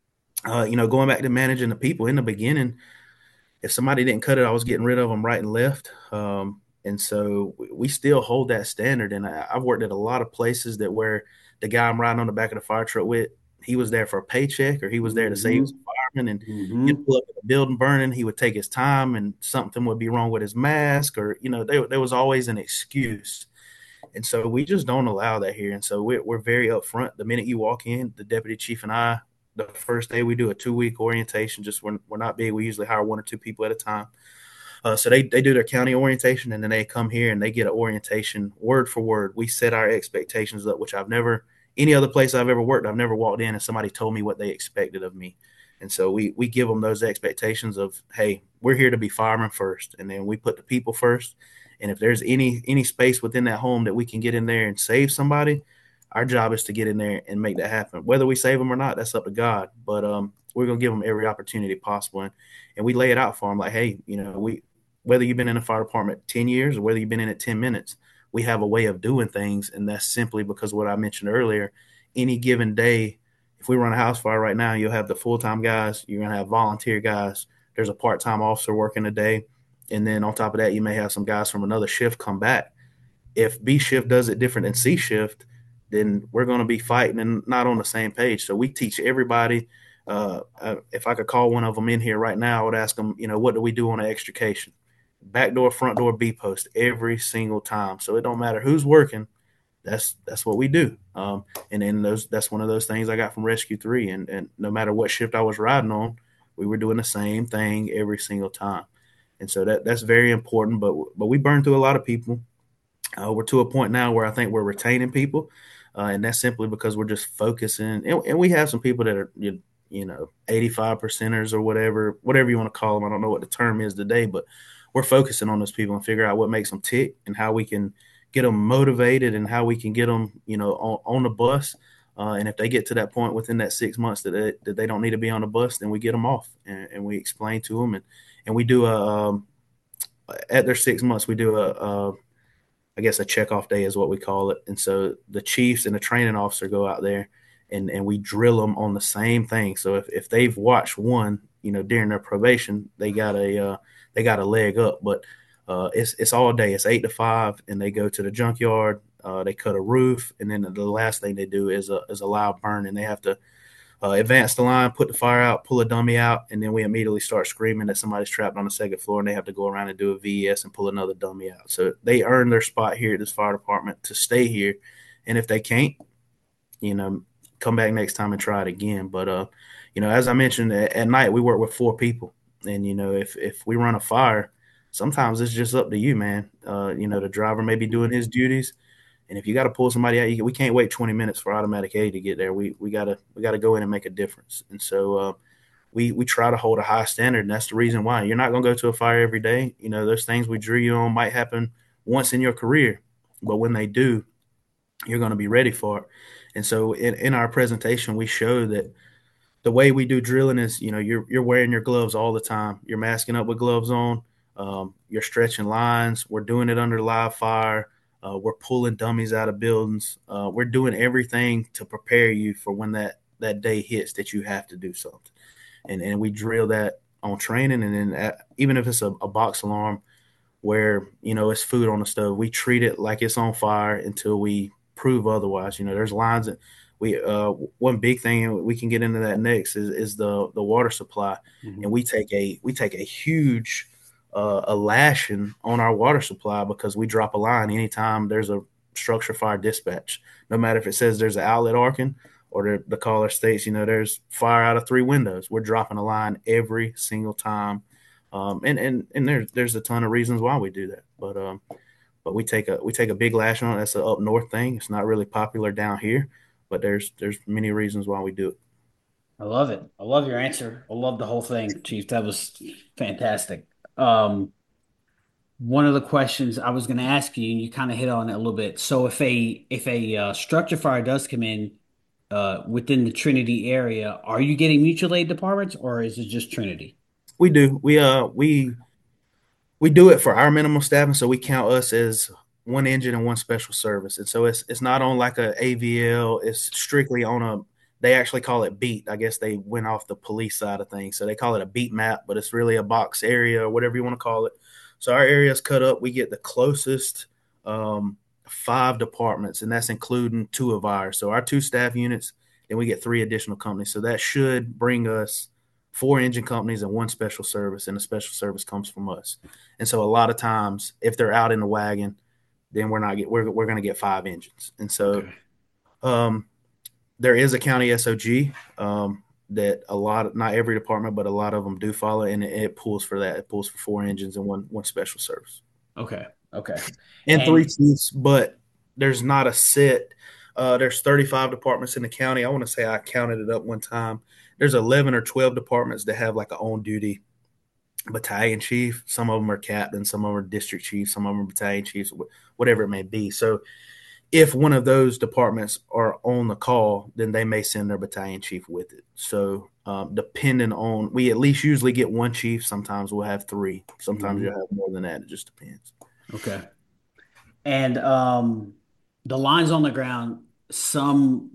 Uh, you know, going back to managing the people in the beginning, if somebody didn't cut it, I was getting rid of them right and left. Um, and so we still hold that standard. And I, I've worked at a lot of places that where the guy I'm riding on the back of the fire truck with, he was there for a paycheck, or he was there to Mm-hmm. save some firemen. And Mm-hmm. you'd pull up at the building burning, he would take his time, and something would be wrong with his mask, or, you know, there, there was always an excuse. And so we just don't allow that here. And so we're, we're very upfront. The minute you walk in, the deputy chief and I, the first day we do a two-week orientation. Just we're, we're not big. We usually hire one or two people at a time. Uh, so they, they do their county orientation, and then they come here and they get an orientation word for word. We set our expectations up, which I've never – any other place I've ever worked, I've never walked in and somebody told me what they expected of me. And so we we give them those expectations of, hey, we're here to be firemen first, and then we put the people first. And if there's any any space within that home that we can get in there and save somebody, our job is to get in there and make that happen. Whether we save them or not, that's up to God. But um, we're going to give them every opportunity possible. And, and we lay it out for them like, hey, you know, we whether you've been in a fire department ten years or whether you've been in it ten minutes, we have a way of doing things. And that's simply because what I mentioned earlier, any given day, if we run a house fire right now, you'll have the full-time guys, you're going to have volunteer guys. There's a part-time officer working a day. And then on top of that, you may have some guys from another shift come back. If B shift does it different than C shift, then we're going to be fighting and not on the same page. So we teach everybody. Uh, uh, if I could call one of them in here right now, I would ask them, you know, what do we do on an extrication? Back door, front door, B post every single time. So it don't matter who's working. That's that's what we do. Um, and then those that's one of those things I got from Rescue three. And, and no matter what shift I was riding on, we were doing the same thing every single time. And so that that's very important. But but we burn through a lot of people. Uh, we're to a point now where I think we're retaining people. Uh, and that's simply because we're just focusing. And, and we have some people that are, you, you know, eighty-five percenters or whatever, whatever you want to call them. I don't know what the term is today, but we're focusing on those people and figure out what makes them tick and how we can get them motivated and how we can get them, you know, on, on the bus. Uh, and if they get to that point within that six months that they, that they don't need to be on the bus, then we get them off and, and we explain to them. And, and we do a, um, at their six months, we do a, a I guess a checkoff day is what we call it. And so the chiefs and the training officer go out there and, and we drill them on the same thing. So if, if they've watched one, you know, during their probation, they got a, uh, they got a leg up, but uh, it's, it's all day. It's eight to five and they go to the junkyard. Uh, they cut a roof. And then the last thing they do is a, is a loud burn, and they have to uh, advance the line, put the fire out, pull a dummy out. And then we immediately start screaming that somebody's trapped on the second floor and they have to go around and do a V E S and pull another dummy out. So they earn their spot here at this fire department to stay here. And if they can't, you know, come back next time and try it again. But, uh, you know, as I mentioned, at, at night, we work with four people. And, you know, if, if we run a fire, sometimes it's just up to you, man. Uh, you know, the driver may be doing his duties. And if you got to pull somebody out, you, we can't wait twenty minutes for automatic aid to get there. We we gotta we gotta go in and make a difference. And so uh, we we try to hold a high standard, and that's the reason why. You're not gonna go to a fire every day. You know, those things we drew you on might happen once in your career, but when they do, you're gonna be ready for it. And so in, in our presentation, we show that the way we do drilling is, you know, you're you're wearing your gloves all the time. You're masking up with gloves on. Um, you're stretching lines. We're doing it under live fire. Uh, we're pulling dummies out of buildings. Uh, we're doing everything to prepare you for when that, that day hits that you have to do something. And and we drill that on training. And then at, even if it's a, a box alarm where, you know, it's food on the stove, we treat it like it's on fire until we prove otherwise. You know, there's lines that we uh, – one big thing, we can get into that next, is, is the, the water supply. Mm-hmm. And we take a we take a huge – Uh, a lashing on our water supply because we drop a line anytime there's a structure fire dispatch. No matter if it says there's an outlet arcing or the, the caller states, you know, there's fire out of three windows. We're dropping a line every single time. Um, and and and there's there's a ton of reasons why we do that. But um, but we take a we take a big lash on it. That's an up north thing. It's not really popular down here, but there's there's many reasons why we do it. I love it. I love your answer. I love the whole thing, Chief. That was fantastic. Um, one of the questions I was going to ask you, and you kind of hit on it a little bit. So if a if a uh, structure fire does come in uh, within the Trinity area, are you getting mutual aid departments, or is it just Trinity? We do. We uh we we do it for our minimum staffing, so we count us as one engine and one special service. And so it's it's not on like a A V L. It's strictly on a. They actually call it beat. I guess they went off the police side of things, so they call it a beat map, but it's really a box area or whatever you want to call it. So our area is cut up. We get the closest um, five departments, and that's including two of ours. So our two staff units, then we get three additional companies. So that should bring us four engine companies and one special service, and the special service comes from us. And so a lot of times, if they're out in the wagon, then we're not get we're we're going to get five engines. And so, okay. um, there is a county S O G um, that a lot of, not every department, but a lot of them do follow, and it, it pulls for that. It pulls for four engines and one one special service. Okay. Okay. And, and three chiefs, but there's not a set. Uh, there's thirty-five departments in the county. I want to say I counted it up one time. There's eleven or twelve departments that have like a on duty battalion chief. Some of them are captains, some of them are district chiefs, some of them are battalion chiefs, whatever it may be. So if one of those departments are on the call, then they may send their battalion chief with it. So um, depending on, we at least usually get one chief. Sometimes we'll have three. Sometimes mm-hmm. you'll have more than that. It just depends. Okay. And um, the lines on the ground, some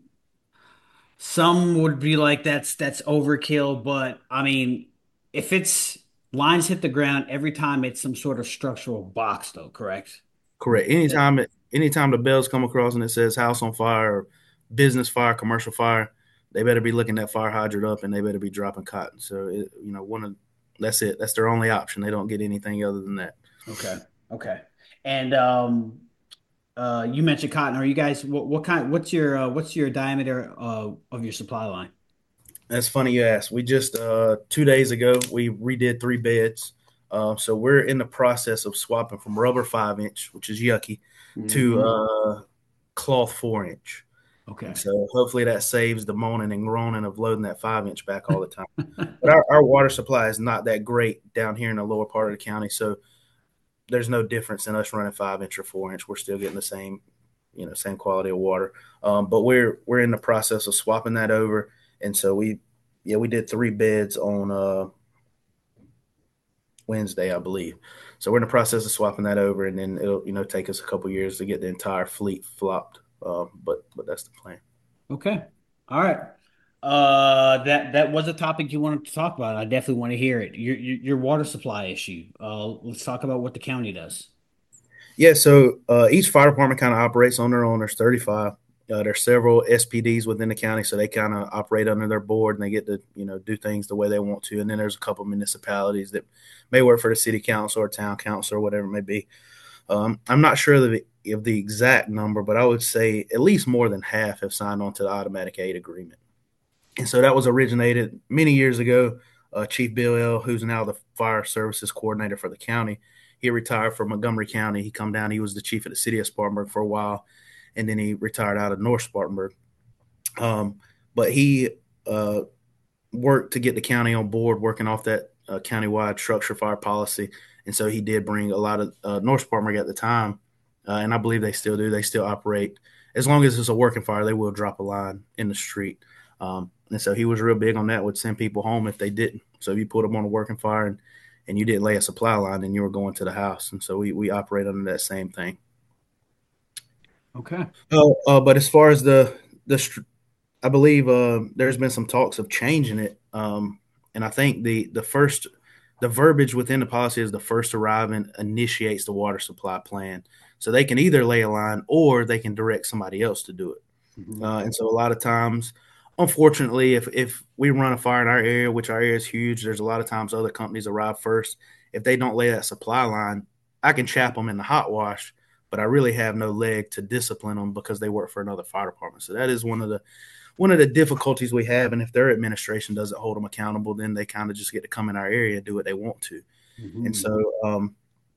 some would be like that's that's overkill. But I mean, if it's lines hit the ground every time, it's some sort of structural box, though, correct? Correct. Anytime it, anytime the bells come across and it says house on fire or business fire, commercial fire, they better be looking that fire hydrant up and they better be dropping cotton. So, it, you know, one of that's it. That's their only option. They don't get anything other than that. Okay. Okay. And um, uh, you mentioned cotton. Are you guys what, what kind? What's your uh, what's your diameter uh, of your supply line? That's funny you asked. We just uh, two days ago we redid three beds. Uh, so we're in the process of swapping from rubber five inch, which is yucky, mm-hmm. to uh, cloth four inch. Okay. And so hopefully that saves the moaning and groaning of loading that five inch back all the time. But our, our water supply is not that great down here in the lower part of the county. So there's no difference in us running five inch or four inch. We're still getting the same, you know, same quality of water. Um, but we're we're in the process of swapping that over. And so we, yeah, we did three beds on uh, Wednesday, I believe. So we're in the process of swapping that over, and then it'll, you know, take us a couple years to get the entire fleet flopped. Um, but but that's the plan. Okay. All right. Uh, that that was a topic you wanted to talk about. I definitely want to hear it. Your your, your water supply issue. Uh, let's talk about what the county does. Yeah. So uh, each fire department kind of operates on their own. There's thirty-five. Uh, there's several S P Ds within the county, so they kind of operate under their board and they get to, you know, do things the way they want to. And then there's a couple of municipalities that may work for the city council or town council or whatever it may be. Um, I'm not sure of the, of the exact number, but I would say at least more than half have signed on to the automatic aid agreement. And so that was originated many years ago. Uh, Chief Bill L., who's now the fire services coordinator for the county, he retired from Montgomery County. He come down. He was the chief of the city of Spartanburg for a while, and then he retired out of North Spartanburg. Um, but he uh, worked to get the county on board, working off that uh, countywide structure fire policy. And so he did bring a lot of uh, North Spartanburg at the time, uh, and I believe they still do. They still operate. As long as it's a working fire, they will drop a line in the street. Um, and so he was real big on that, would send people home if they didn't. So if you put them on a working fire and, and you didn't lay a supply line, then you were going to the house. And so we, we operate under that same thing. Okay. Uh, uh, but as far as the, the I believe uh, there's been some talks of changing it. Um, and I think the, the first, the verbiage within the policy is the first arriving initiates the water supply plan. So they can either lay a line or they can direct somebody else to do it. Mm-hmm. Uh, and so a lot of times, unfortunately, if, if we run a fire in our area, which our area is huge, there's a lot of times other companies arrive first. If they don't lay that supply line, I can chap them in the hot wash, but I really have no leg to discipline them because they work for another fire department. So that is one of the one of the difficulties we have. And if their administration doesn't hold them accountable, then they kind of just get to come in our area and do what they want to. And Mm-hmm. so um,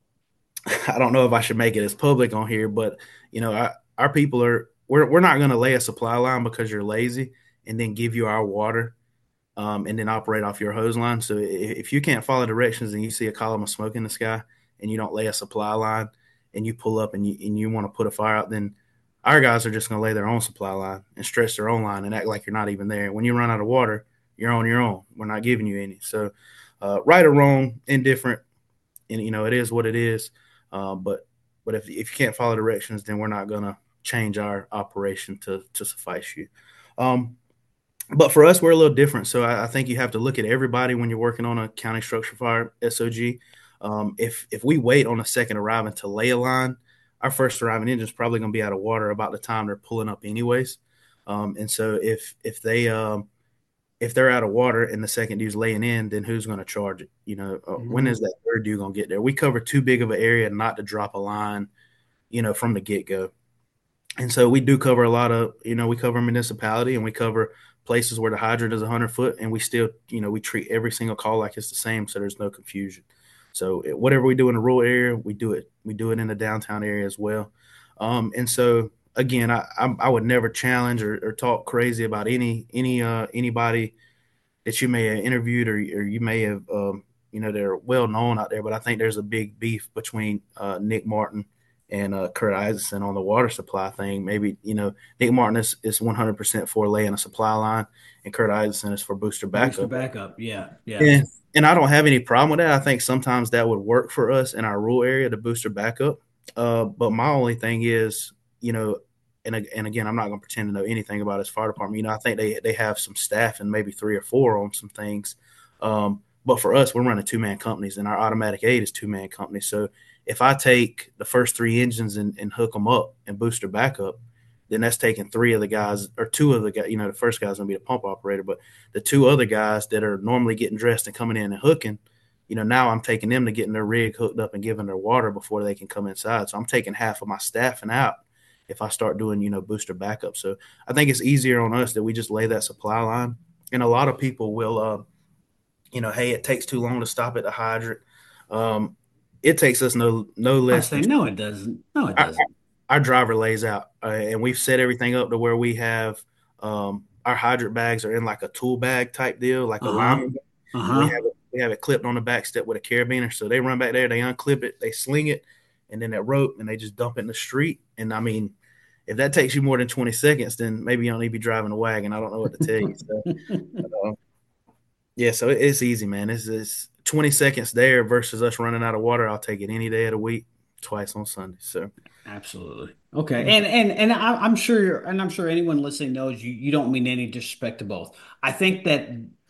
I don't know if I should make it as public on here, but you know, I, our people are we're we're not going to lay a supply line because you're lazy and then give you our water um, and then operate off your hose line. So if you can't follow directions and you see a column of smoke in the sky and you don't lay a supply line and you pull up and you and you want to put a fire out, then our guys are just going to lay their own supply line and stretch their own line and act like you're not even there. When you run out of water, you're on your own. We're not giving you any. So uh, right or wrong, indifferent, and you know it is what it is. Uh, but but if if you can't follow directions, then we're not going to change our operation to to suffice you. Um, but for us, we're a little different. So I, I think you have to look at everybody when you're working on a county structure fire S O G. Um, if if we wait on a second arriving to lay a line, our first arriving engine is probably going to be out of water about the time they're pulling up, anyways. Um, and so if if they um, if they're out of water and the second dude's laying in, then who's going to charge it? You know, uh, when Mm-hmm. is that third dude going to get there? We cover too big of an area not to drop a line, you know, from the get go. And so we do cover a lot of, you know, we cover municipality and we cover places where the hydrant is one hundred foot, and we still, you know, we treat every single call like it's the same, so there's no confusion. So whatever we do in the rural area, we do it. We do it in the downtown area as well. Um, and so again, I, I I would never challenge or, or talk crazy about any any uh, anybody that you may have interviewed or, or you may have um, you know they're well known out there. But I think there's a big beef between uh, Nick Martin and uh, Kurt Isaacson on the water supply thing. Maybe you know Nick Martin is, is one hundred percent for laying a supply line, and Kurt Isaacson is for booster Booster backup. backup. Yeah. Yeah. And and I don't have any problem with that. I think sometimes that would work for us in our rural area to booster backup. Uh, but my only thing is, you know, and and again, I'm not going to pretend to know anything about his fire department. You know, I think they they have some staff and maybe three or four on some things. Um, but for us, we're running two man companies, and our automatic aid is two man companies. So if I take the first three engines and, and hook them up and booster backup, then that's taking three of the guys or two of the guys. You know, the first guy's going to be the pump operator, but the two other guys that are normally getting dressed and coming in and hooking, you know, now I'm taking them to getting their rig hooked up and giving their water before they can come inside. So I'm taking half of my staffing out if I start doing, you know, booster backup. So I think it's easier on us that we just lay that supply line. And a lot of people will, uh, you know, hey, it takes too long to stop at the hydrant. Um, it takes us no no I less say than no, it doesn't. No, it our, doesn't. our driver lays out, uh, and we've set everything up to where we have um, our hydrant bags are in like a tool bag type deal, like a Uh huh. lineman, Uh and we huh. have it we have it clipped on the back step with a carabiner. So they run back there, they unclip it, they sling it, and then that rope, and they just dump it in the street. And I mean, if that takes you more than twenty seconds, then maybe you don't need to be driving a wagon. I don't know what to tell you. So, uh, yeah, so it's easy, man. It's, it's twenty seconds there versus us running out of water. I'll take it any day of the week, twice on Sunday. So, Absolutely. Okay. And and and I, I'm sure, and I'm sure anyone listening knows you. You don't mean any disrespect to both. I think that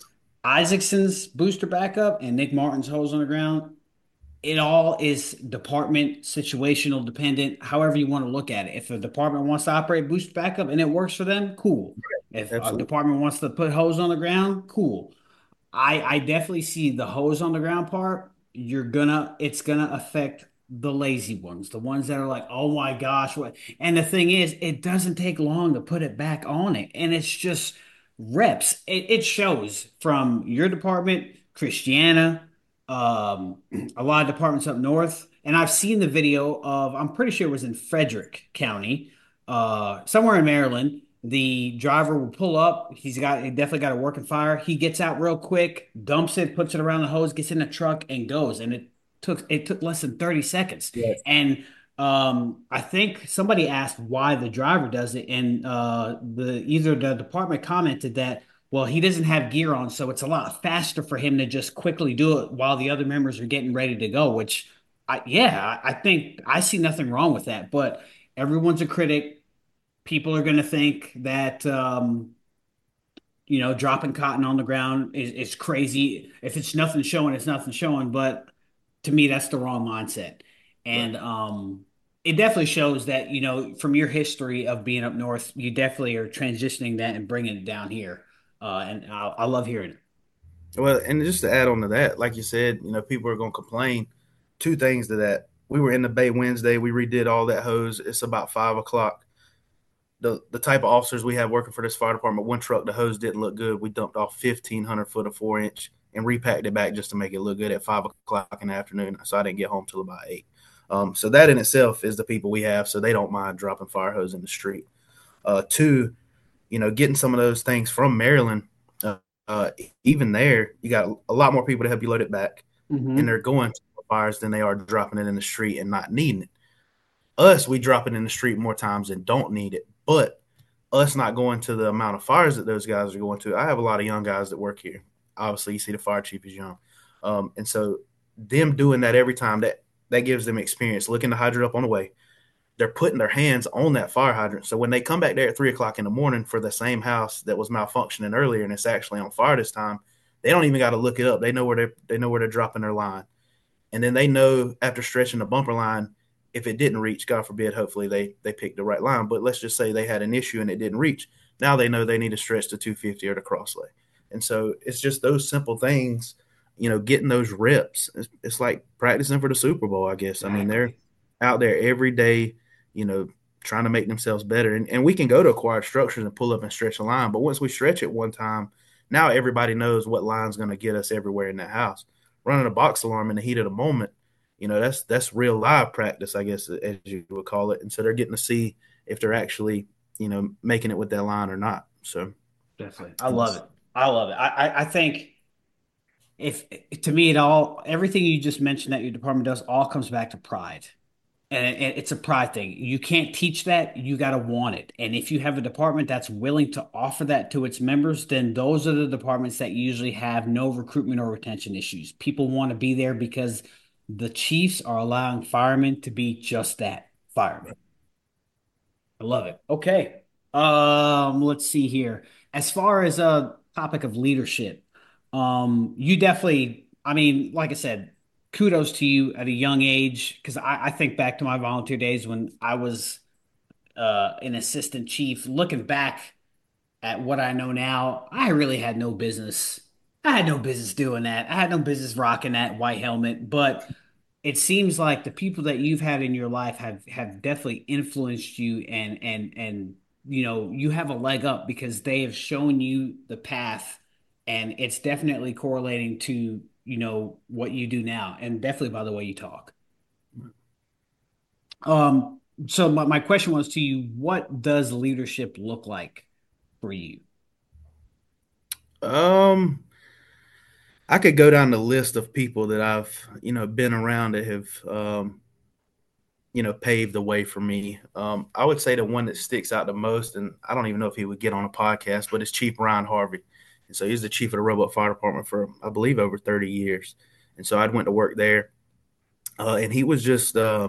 Isaacson's booster backup and Nick Martin's hose on the ground, it all is department situational dependent, however you want to look at it. If a department wants to operate booster backup and it works for them, cool. If a absolutely. department wants to put hose on the ground, cool. I I definitely see the hose on the ground part. You're gonna it's gonna affect the lazy ones, the ones that are like, oh my gosh, what? And the thing is, it doesn't take long to put it back on it, and it's just reps. It, it shows from your department, Christiana, um, a lot of departments up north, and I've seen the video of. I'm pretty sure it was in Frederick County, uh, somewhere in Maryland. The driver will pull up. He's got he definitely got a working fire. He gets out real quick, dumps it, puts it around the hose, gets in the truck, and goes. And it took it took less than thirty seconds. Yes. And um, I think somebody asked why the driver does it, and uh, the either the department commented that well he doesn't have gear on, so it's a lot faster for him to just quickly do it while the other members are getting ready to go. Which I yeah I I think I see nothing wrong with that, but everyone's a critic. People are going to think that um, you know dropping cotton on the ground is, is crazy. If it's nothing showing, it's nothing showing. But to me, that's the wrong mindset. Right. And um, it definitely shows that you know from your history of being up north, you definitely are transitioning that and bringing it down here. Uh, and I, I love hearing it. Well, and just to add on to that, like you said, you know, people are going to complain. Two things to that. we were in the bay Wednesday. We redid all that hose. It's about five o'clock. The the type of officers we have working for this fire department, one truck, the hose didn't look good. We dumped off fifteen hundred foot of four inch and repacked it back just to make it look good at five o'clock in the afternoon. So I didn't get home till about eight. Um, so that in itself is the people we have. So they don't mind dropping fire hose in the street. Uh, two, you know, getting some of those things from Maryland. Uh, uh, even there, you got a lot more people to help you load it back, Mm-hmm. and they're going to fires than they are dropping it in the street and not needing it. Us, we drop it in the street more times and don't need it. But us not going to the amount of fires that those guys are going to, I have a lot of young guys that work here. Obviously, you see the fire chief is young. Um, and so them doing that every time, that, that gives them experience, looking the hydrant up on the way. They're putting their hands on that fire hydrant. So when they come back there at three o'clock in the morning for the same house that was malfunctioning earlier and it's actually on fire this time, they don't even got to look it up. They know where they they know where they're dropping their line. And then they know after stretching the bumper line, if it didn't reach, God forbid, hopefully they they picked the right line. But let's just say they had an issue and it didn't reach. Now they know they need to stretch to two fifty or the crosslay. And so it's just those simple things, you know, getting those reps. It's, it's like practicing for the Super Bowl, I guess. Exactly. I mean, they're out there every day, you know, trying to make themselves better. And, and we can go to acquired structures and pull up and stretch a line. But once we stretch it one time, now everybody knows what line's going to get us everywhere in that house. Running a box alarm in the heat of the moment, you know, that's that's real live practice, I guess, as you would call it. And so they're getting to see if they're actually, you know, making it with that line or not. So Definitely. I love it. I love it. I, I, I think if to me it all everything you just mentioned that your department does all comes back to pride. And it- it's a pride thing. You can't teach that. You got to want it. And if you have a department that's willing to offer that to its members, then those are the departments that usually have no recruitment or retention issues. People want to be there because the chiefs are allowing firemen to be just that, firemen. I love it. Okay. Um, let's see here. As far as a topic of leadership, um, you definitely, I mean, like I said, kudos to you at a young age, because I, I think back to my volunteer days when I was uh, an assistant chief. Looking back at what I know now, I really had no business. I had no business doing that. I had no business rocking that white helmet, but it seems like the people that you've had in your life have have definitely influenced you and and and you know you have a leg up because they have shown you the path and it's definitely correlating to you know what you do now and definitely by the way you talk. Um so my, my question was to you, what does leadership look like for you? um I could go down the list of people that I've, you know, been around that have um you know, paved the way for me. Um, I would say the one that sticks out the most, and I don't even know if he would get on a podcast, but it's Chief Ryan Harvey. And so he's the chief of the Roebuck Fire Department for, I believe, over thirty years. And so I went to work there. Uh, and he was just, uh,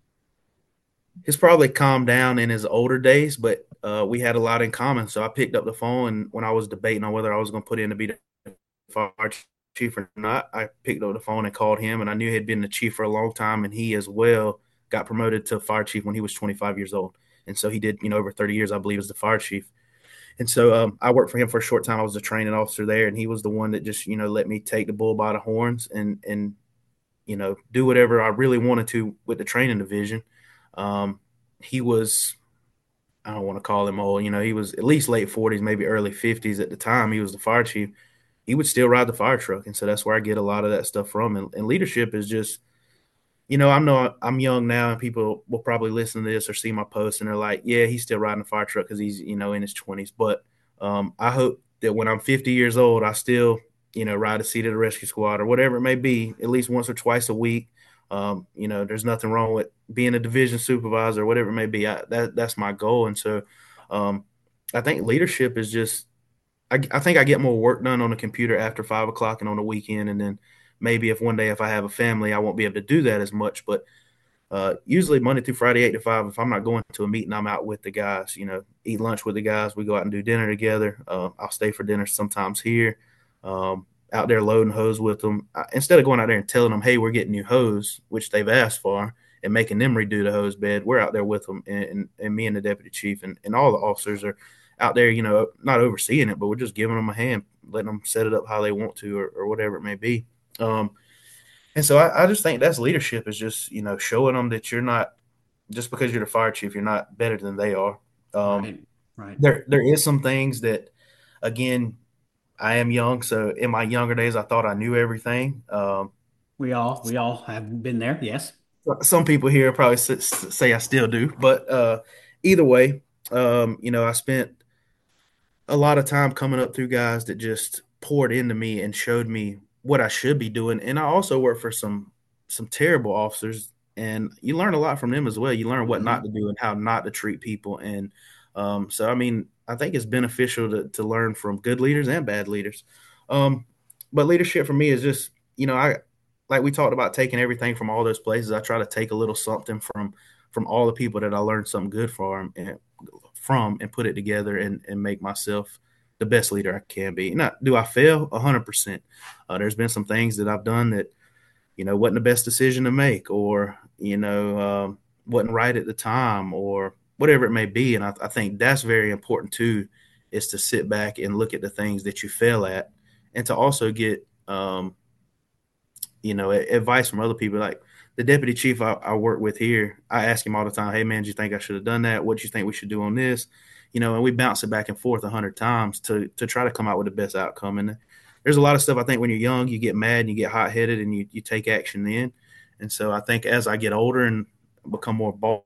he's probably calmed down in his older days, but uh, we had a lot in common. So I picked up the phone, and when I was debating on whether I was going to put in to be the fire chief or not, I picked up the phone and called him. And I knew he had been the chief for a long time, and he as well got promoted to fire chief when he was twenty-five years old. And so he did, you know, over thirty years, I believe, as the fire chief. And so um, I worked for him for a short time. I was a training officer there, and he was the one that just, you know, let me take the bull by the horns and, and, you know, do whatever I really wanted to with the training division. Um, he was, I don't want to call him old, you know, he was at least late forties, maybe early fifties at the time. He was the fire chief. He would still ride the fire truck. And so that's where I get a lot of that stuff from. And, and leadership is just, you know, I'm not, I'm young now, and people will probably listen to this or see my post, and they're like, yeah, he's still riding a fire truck because he's, you know, in his twenties. But um, I hope that when I'm fifty years old, I still, you know, ride a seat of the rescue squad or whatever it may be, at least once or twice a week. Um, you know, there's nothing wrong with being a division supervisor or whatever it may be. I, that that's my goal. And so um, I think leadership is just, I, I think I get more work done on the computer after five o'clock and on the weekend. And then maybe if one day, if I have a family, I won't be able to do that as much. But uh, usually Monday through Friday, eight to five, if I'm not going to a meeting, I'm out with the guys, you know, eat lunch with the guys. We go out and do dinner together. Uh, I'll stay for dinner sometimes here, um, out there loading hose with them. I, instead of going out there and telling them, hey, we're getting new hose, which they've asked for, and making them redo the hose bed, we're out there with them. And, and, and me and the deputy chief and, and all the officers are out there, you know, not overseeing it, but we're just giving them a hand, letting them set it up how they want to, or, or whatever it may be. Um, And so I, I just think that's leadership, is just, you know, showing them that you're not, just because you're the fire chief, you're not better than they are. Um, Right. Right. there, there is some things that, again, I am young. So in my younger days, I thought I knew everything. Um, We all we all have been there. Yes. some people here probably say I still do, but uh, either way, um, you know, I spent a lot of time coming up through guys that just poured into me and showed me what I should be doing. And I also worked for some some terrible officers, and you learn a lot from them as well. You learn what Hmm. not to do and how not to treat people. And um, so, I mean, I think it's beneficial to to learn from good leaders and bad leaders. Um, but leadership for me is just, you know, I like we talked about taking everything from all those places. I try to take a little something from from all the people that I learned something good from, and from and put it together and, and make myself the best leader I can be. Not do I fail? A hundred percent. Uh, there's been some things that I've done that, you know, wasn't the best decision to make, or, you know, um, wasn't right at the time, or whatever it may be. And I, I think that's very important too, is to sit back and look at the things that you fail at, and to also get, um, you know, advice from other people. Like the deputy chief I, I work with here, I ask him all the time, "Hey man, do you think I should have done that? What do you think we should do on this?" You know, and we bounce it back and forth a hundred times to to try to come out with the best outcome. And there's a lot of stuff, I think when you're young, you get mad and you get hot headed and you you take action then. And so I think as I get older and become more bald,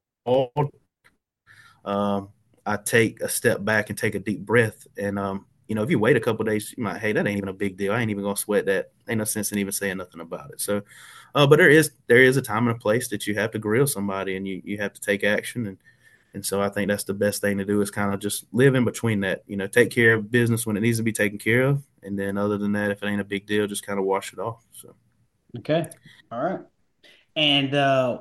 um, I take a step back and take a deep breath. And um, you know, if you wait a couple of days, you might, hey, that ain't even a big deal. I ain't even gonna sweat that. Ain't no sense in even saying nothing about it. So, uh, but there is there is a time and a place that you have to grill somebody, and you you have to take action. And and so I think that's the best thing to do, is kind of just live in between that. You know, take care of business when it needs to be taken care of, and then other than that, if it ain't a big deal, just kind of wash it off. So. Okay. All right. And uh,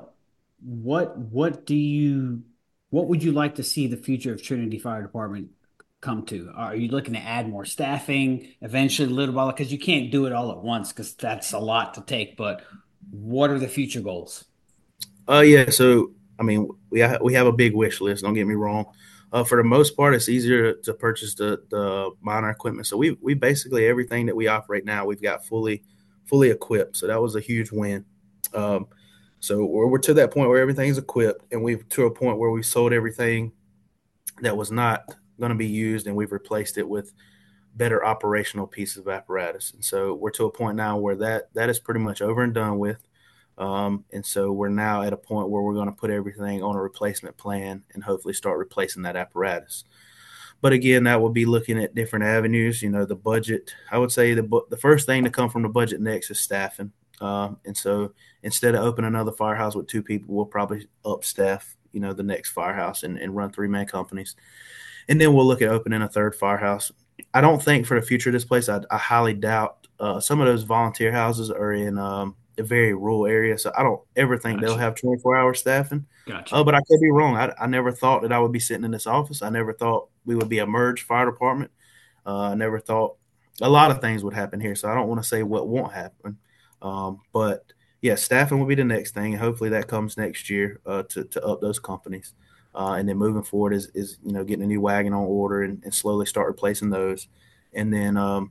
what what do you what would you like to see the future of Trinity Fire Department come to? Are you looking to add more staffing eventually, little by little? Because you can't do it all at once, because that's a lot to take. But what are the future goals? Uh, yeah. So, I mean, we ha- we have a big wish list. Don't get me wrong. Uh, for the most part, it's easier to purchase the the minor equipment. So we we basically everything that we operate now, we've got fully fully equipped. So that was a huge win. Um, so we're, we're to that point where everything's equipped, and we've to a point where we sold everything that was not going to be used, and we've replaced it with better operational pieces of apparatus. And so we're to a point now where that that is pretty much over and done with. Um, and so we're now at a point where we're going to put everything on a replacement plan and hopefully start replacing that apparatus. But again, that will be looking at different avenues. You know, the budget. I would say the the first thing to come from the budget next is staffing. Um, and so instead of opening another firehouse with two people, we'll probably up staff, you know, the next firehouse, and, and run three man companies. And then we'll look at opening a third firehouse. I don't think for the future of this place, I, I highly doubt uh, some of those volunteer houses are in um, a very rural area. So I don't ever think they'll Gotcha. have twenty-four hour staffing. Uh, Gotcha. but I could be wrong. I, I never thought that I would be sitting in this office. I never thought we would be a merged fire department. Uh, I never thought a lot of things would happen here. So I don't want to say what won't happen. Um, but yeah, staffing will be the next thing. Hopefully that comes next year uh, to, to up those companies. Uh, and then moving forward is, is, you know, getting a new wagon on order, and, and slowly start replacing those. And then um,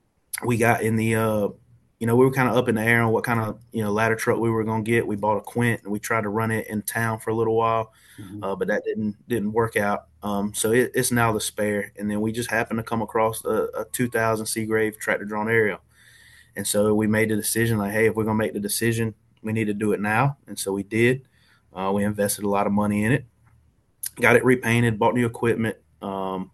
we got in the, uh, you know, we were kind of up in the air on what kind of, you know, ladder truck we were going to get. We bought a Quint, and we tried to run it in town for a little while, Mhm. uh, but that didn't didn't work out. Um, so it, it's now the spare. And then we just happened to come across a, a two thousand Seagrave tractor drawn aerial. And so we made the decision, like, hey, if we're going to make the decision, we need to do it now. And so we did. Uh, we invested a lot of money in it, got it repainted, bought new equipment, um,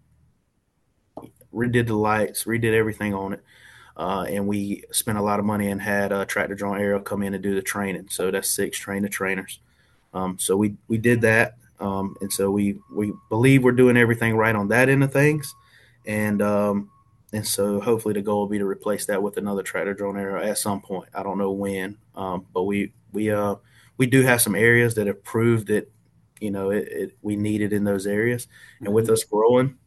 redid the lights, redid everything on it. Uh, and we spent a lot of money and had a tractor drawn aerial come in and do the training. So that's six train the trainers. Um, so we we did that, um, and so we we believe we're doing everything right on that end of things, and um, and so hopefully the goal will be to replace that with another tractor drawn aerial at some point. I don't know when, um, but we we uh we do have some areas that have proved that, you know, it, it we need it in those areas, and with Mhm. us growing,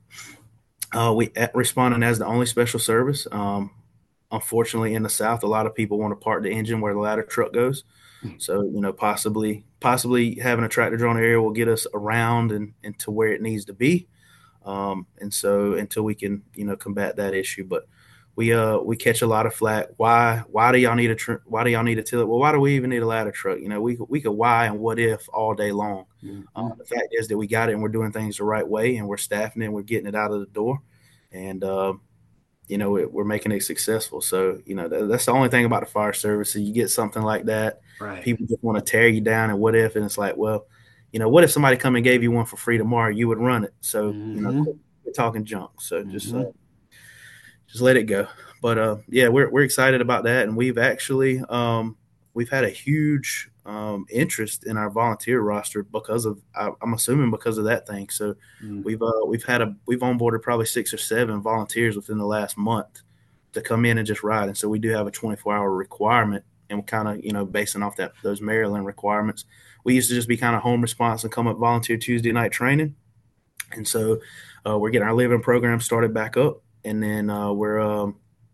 uh, we at responding as the only special service. Um, unfortunately, in the South, a lot of people want to park the engine where the ladder truck goes. So, you know, possibly possibly having a tractor drawn area will get us around and, and to where it needs to be. Um, and so until we can, you know, combat that issue, but we uh we catch a lot of flack. Why why do y'all need a tr- why do y'all need a tiller? Well, why do we even need a ladder truck? You know, we we could why and what if all day long. Uh, Mm-hmm. the fact is that we got it and we're doing things the right way and we're staffing it and we're getting it out of the door, and uh, you know it, we're making it successful. So you know that, that's the only thing about the fire service. So you get something like that, Right. people just want to tear you down and what if, and it's like, well, you know, what if somebody come and gave you one for free tomorrow? You would run it. So you know, Mm-hmm. we're talking junk. So just uh, Mm-hmm. just let it go. But uh, yeah, we're we're excited about that, and we've actually um, we've had a huge um, interest in our volunteer roster because of I, I'm assuming because of that thing. So Mm. we've uh, we've had a we've onboarded probably six or seven volunteers within the last month to come in and just ride, and so we do have a twenty-four hour requirement, and we're kind of you know basing off that those Maryland requirements. We used to just be kind of home response and come up volunteer Tuesday night training, and so uh, we're getting our living program started back up, and then uh, we're um,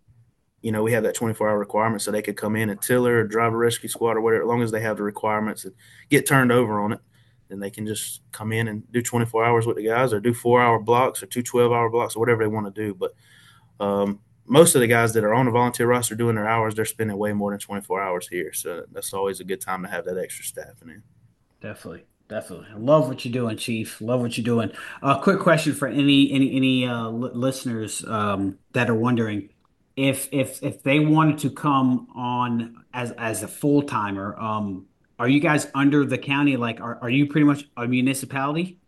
you know, we have that twenty-four hour requirement so they could come in and tiller or drive a rescue squad or whatever, as long as they have the requirements and get turned over on it. Then they can just come in and do twenty-four hours with the guys or do four hour blocks or two twelve hour blocks or whatever they want to do. But um, most of the guys that are on the volunteer roster doing their hours, they're spending way more than twenty-four hours here. So that's always a good time to have that extra staffing in. Definitely. Definitely. I love what you're doing, Chief. Love what you're doing. A uh, quick question for any any any uh, li- listeners um, that are wondering if if if they wanted to come on as as a full timer, um, are you guys under the county? Like, are, are you pretty much a municipality?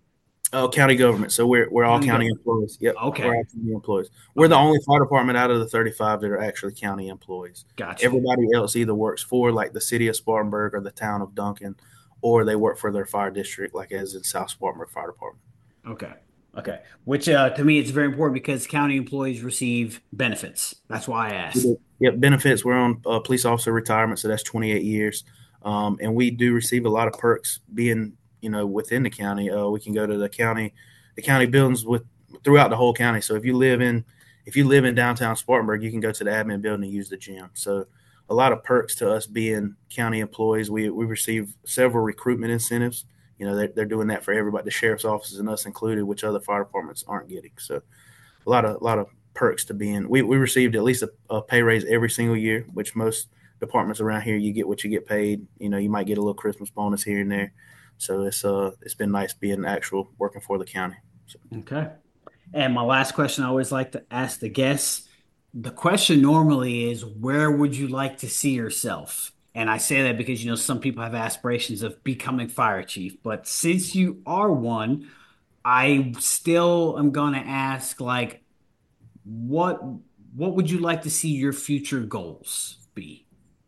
Oh, county government. So we're we're all County county government. employees. Yep, we're Okay. all county employees. We're the Okay. only fire department out of the thirty-five that are actually county employees. Gotcha. Everybody else either works for like the city of Spartanburg or the town of Duncan, or they work for their fire district, like as in South Spartanburg Fire Department. Okay. Okay. Which uh, to me it's very important because county employees receive benefits. That's why I We asked. do- Yep, benefits. We're on uh, police officer retirement, so that's twenty-eight years, um, and we do receive a lot of perks being you know within the county. Uh, we can go to the county, the county buildings with throughout the whole county. So if you live in if you live in downtown Spartanburg, you can go to the admin building and use the gym. So a lot of perks to us being county employees. We we receive several recruitment incentives. You know they're, they're doing that for everybody, the sheriff's offices and us included, which other fire departments aren't getting. So a lot of a lot of perks to being. We we received at least a, a pay raise every single year, which most departments around here you get what you get paid. You know, you might get a little Christmas bonus here and there. So it's uh it's been nice being actual working for the county. So, Okay. And my last question I always like to ask the guests. The question normally is, where would you like to see yourself? And I say that because, you know, some people have aspirations of becoming fire chief. But since you are one, I still am going to ask, like, what what would you like to see your future goals be?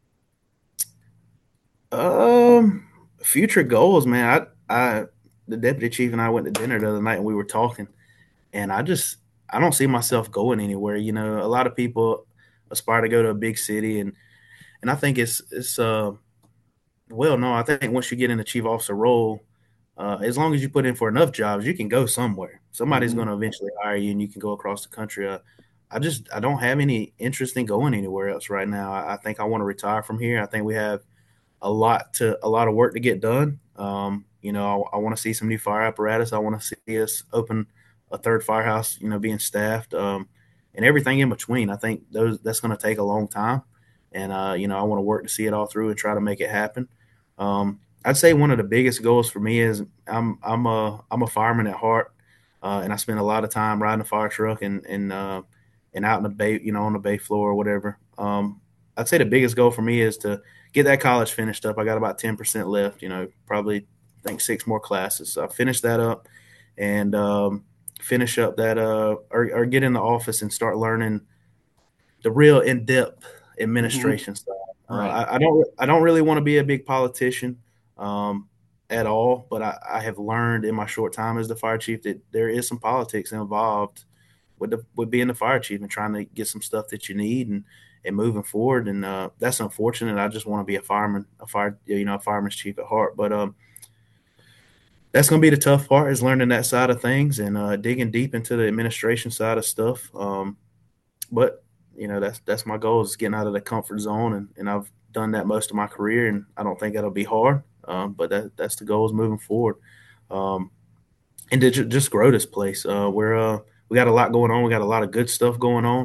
um, future goals, man. I I the deputy chief and I went to dinner the other night and we were talking, and I just I don't see myself going anywhere. You know, a lot of people aspire to go to a big city, and and I think it's it's uh well, no, I think once you get in the chief officer role, uh, as long as you put in for enough jobs, you can go somewhere. Somebody's going Hmm. to eventually hire you, and you can go across the country. Uh, I just I don't have any interest in going anywhere else right now. I, I think I want to retire from here. I think we have a lot to a lot of work to get done. Um, you know, I, I want to see some new fire apparatus. I want to see us open a third firehouse. You know, being staffed, um, and everything in between. I think those that's going to take a long time, and uh, you know, I want to work to see it all through and try to make it happen. Um, I'd say one of the biggest goals for me is I'm I'm a I'm a fireman at heart, uh, and I spend a lot of time riding a fire truck and and uh, and out in the bay, you know, on the bay floor or whatever. Um, I'd say the biggest goal for me is to get that college finished up. I got about ten percent left, you know, probably I think six more classes. So I finish that up and um, finish up that uh, or, or get in the office and start learning the real in depth Hmm. administration stuff. Uh, Right. I, I don't I don't really want to be a big politician um, at all, but I, I have learned in my short time as the fire chief that there is some politics involved with the, with being the fire chief and trying to get some stuff that you need and and moving forward. And uh, that's unfortunate. I just want to be a fireman, a fire you know a fireman's chief at heart. But um, that's going to be the tough part is learning that side of things and uh, digging deep into the administration side of stuff. Um, but you know that's that's my goal is getting out of the comfort zone, and, and I've done that most of my career, and I don't think that'll be hard. Um, but that that's the goal is moving forward, um, and to ju- just grow this place. Uh, we're uh, we got a lot going on. We got a lot of good stuff going on.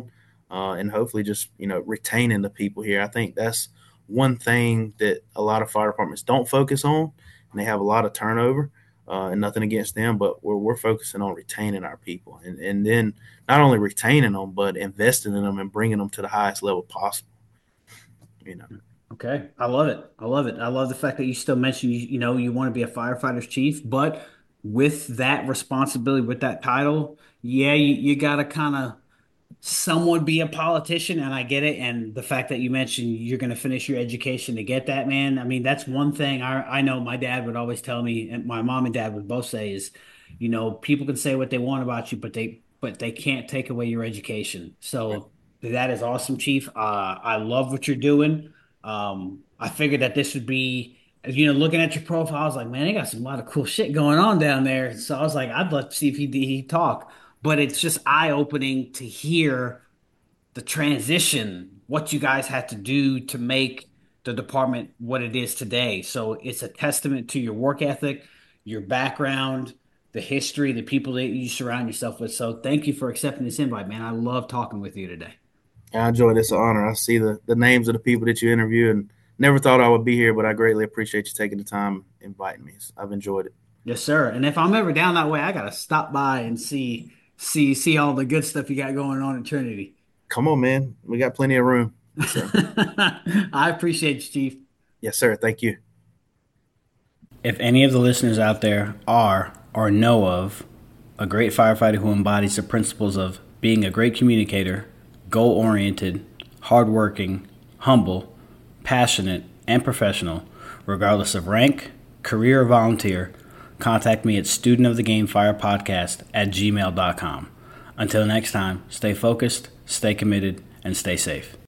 uh, and hopefully just, you know, retaining the people here. I think that's one thing that a lot of fire departments don't focus on, and they have a lot of turnover. Uh, and nothing against them, but we're, we're focusing on retaining our people, and, and then not only retaining them, but investing in them and bringing them to the highest level possible. You know. Okay, I love it. I love it. I love the fact that you still mention you, you know you want to be a firefighter's chief, but with that responsibility, with that title, yeah, you, you got to kind of somewhat be a politician, and I get it. And the fact that you mentioned you're going to finish your education to get that, man, I mean, that's one thing I I know my dad would always tell me, and my mom and dad would both say is, you know, people can say what they want about you, but they but they can't take away your education. So that is awesome, Chief. Uh, I love what you're doing. Um, I figured that this would be, you know, looking at your profile, I was like, man, they got some lot of cool shit going on down there. So I was like, I'd love to see if he he talk, but it's just eye-opening to hear the transition, what you guys had to do to make the department what it is today. So it's a testament to your work ethic, your background, the history, the people that you surround yourself with. So thank you for accepting this invite, man. I love talking with you today. I enjoy this honor. I see the, the names of the people that you interview, and never thought I would be here, but I greatly appreciate you taking the time inviting me. I've enjoyed it. Yes, sir. And if I'm ever down that way, I gotta stop by and see see see all the good stuff you got going on in Trinity. Come on, man. We got plenty of room. So. I appreciate you, Chief. Yes, sir. Thank you. If any of the listeners out there are or know of a great firefighter who embodies the principles of being a great communicator, goal-oriented, hardworking, humble, passionate, and professional, regardless of rank, career, or volunteer, contact me at studentofthegamefirepodcast at gmail dot com. Until next time, stay focused, stay committed, and stay safe.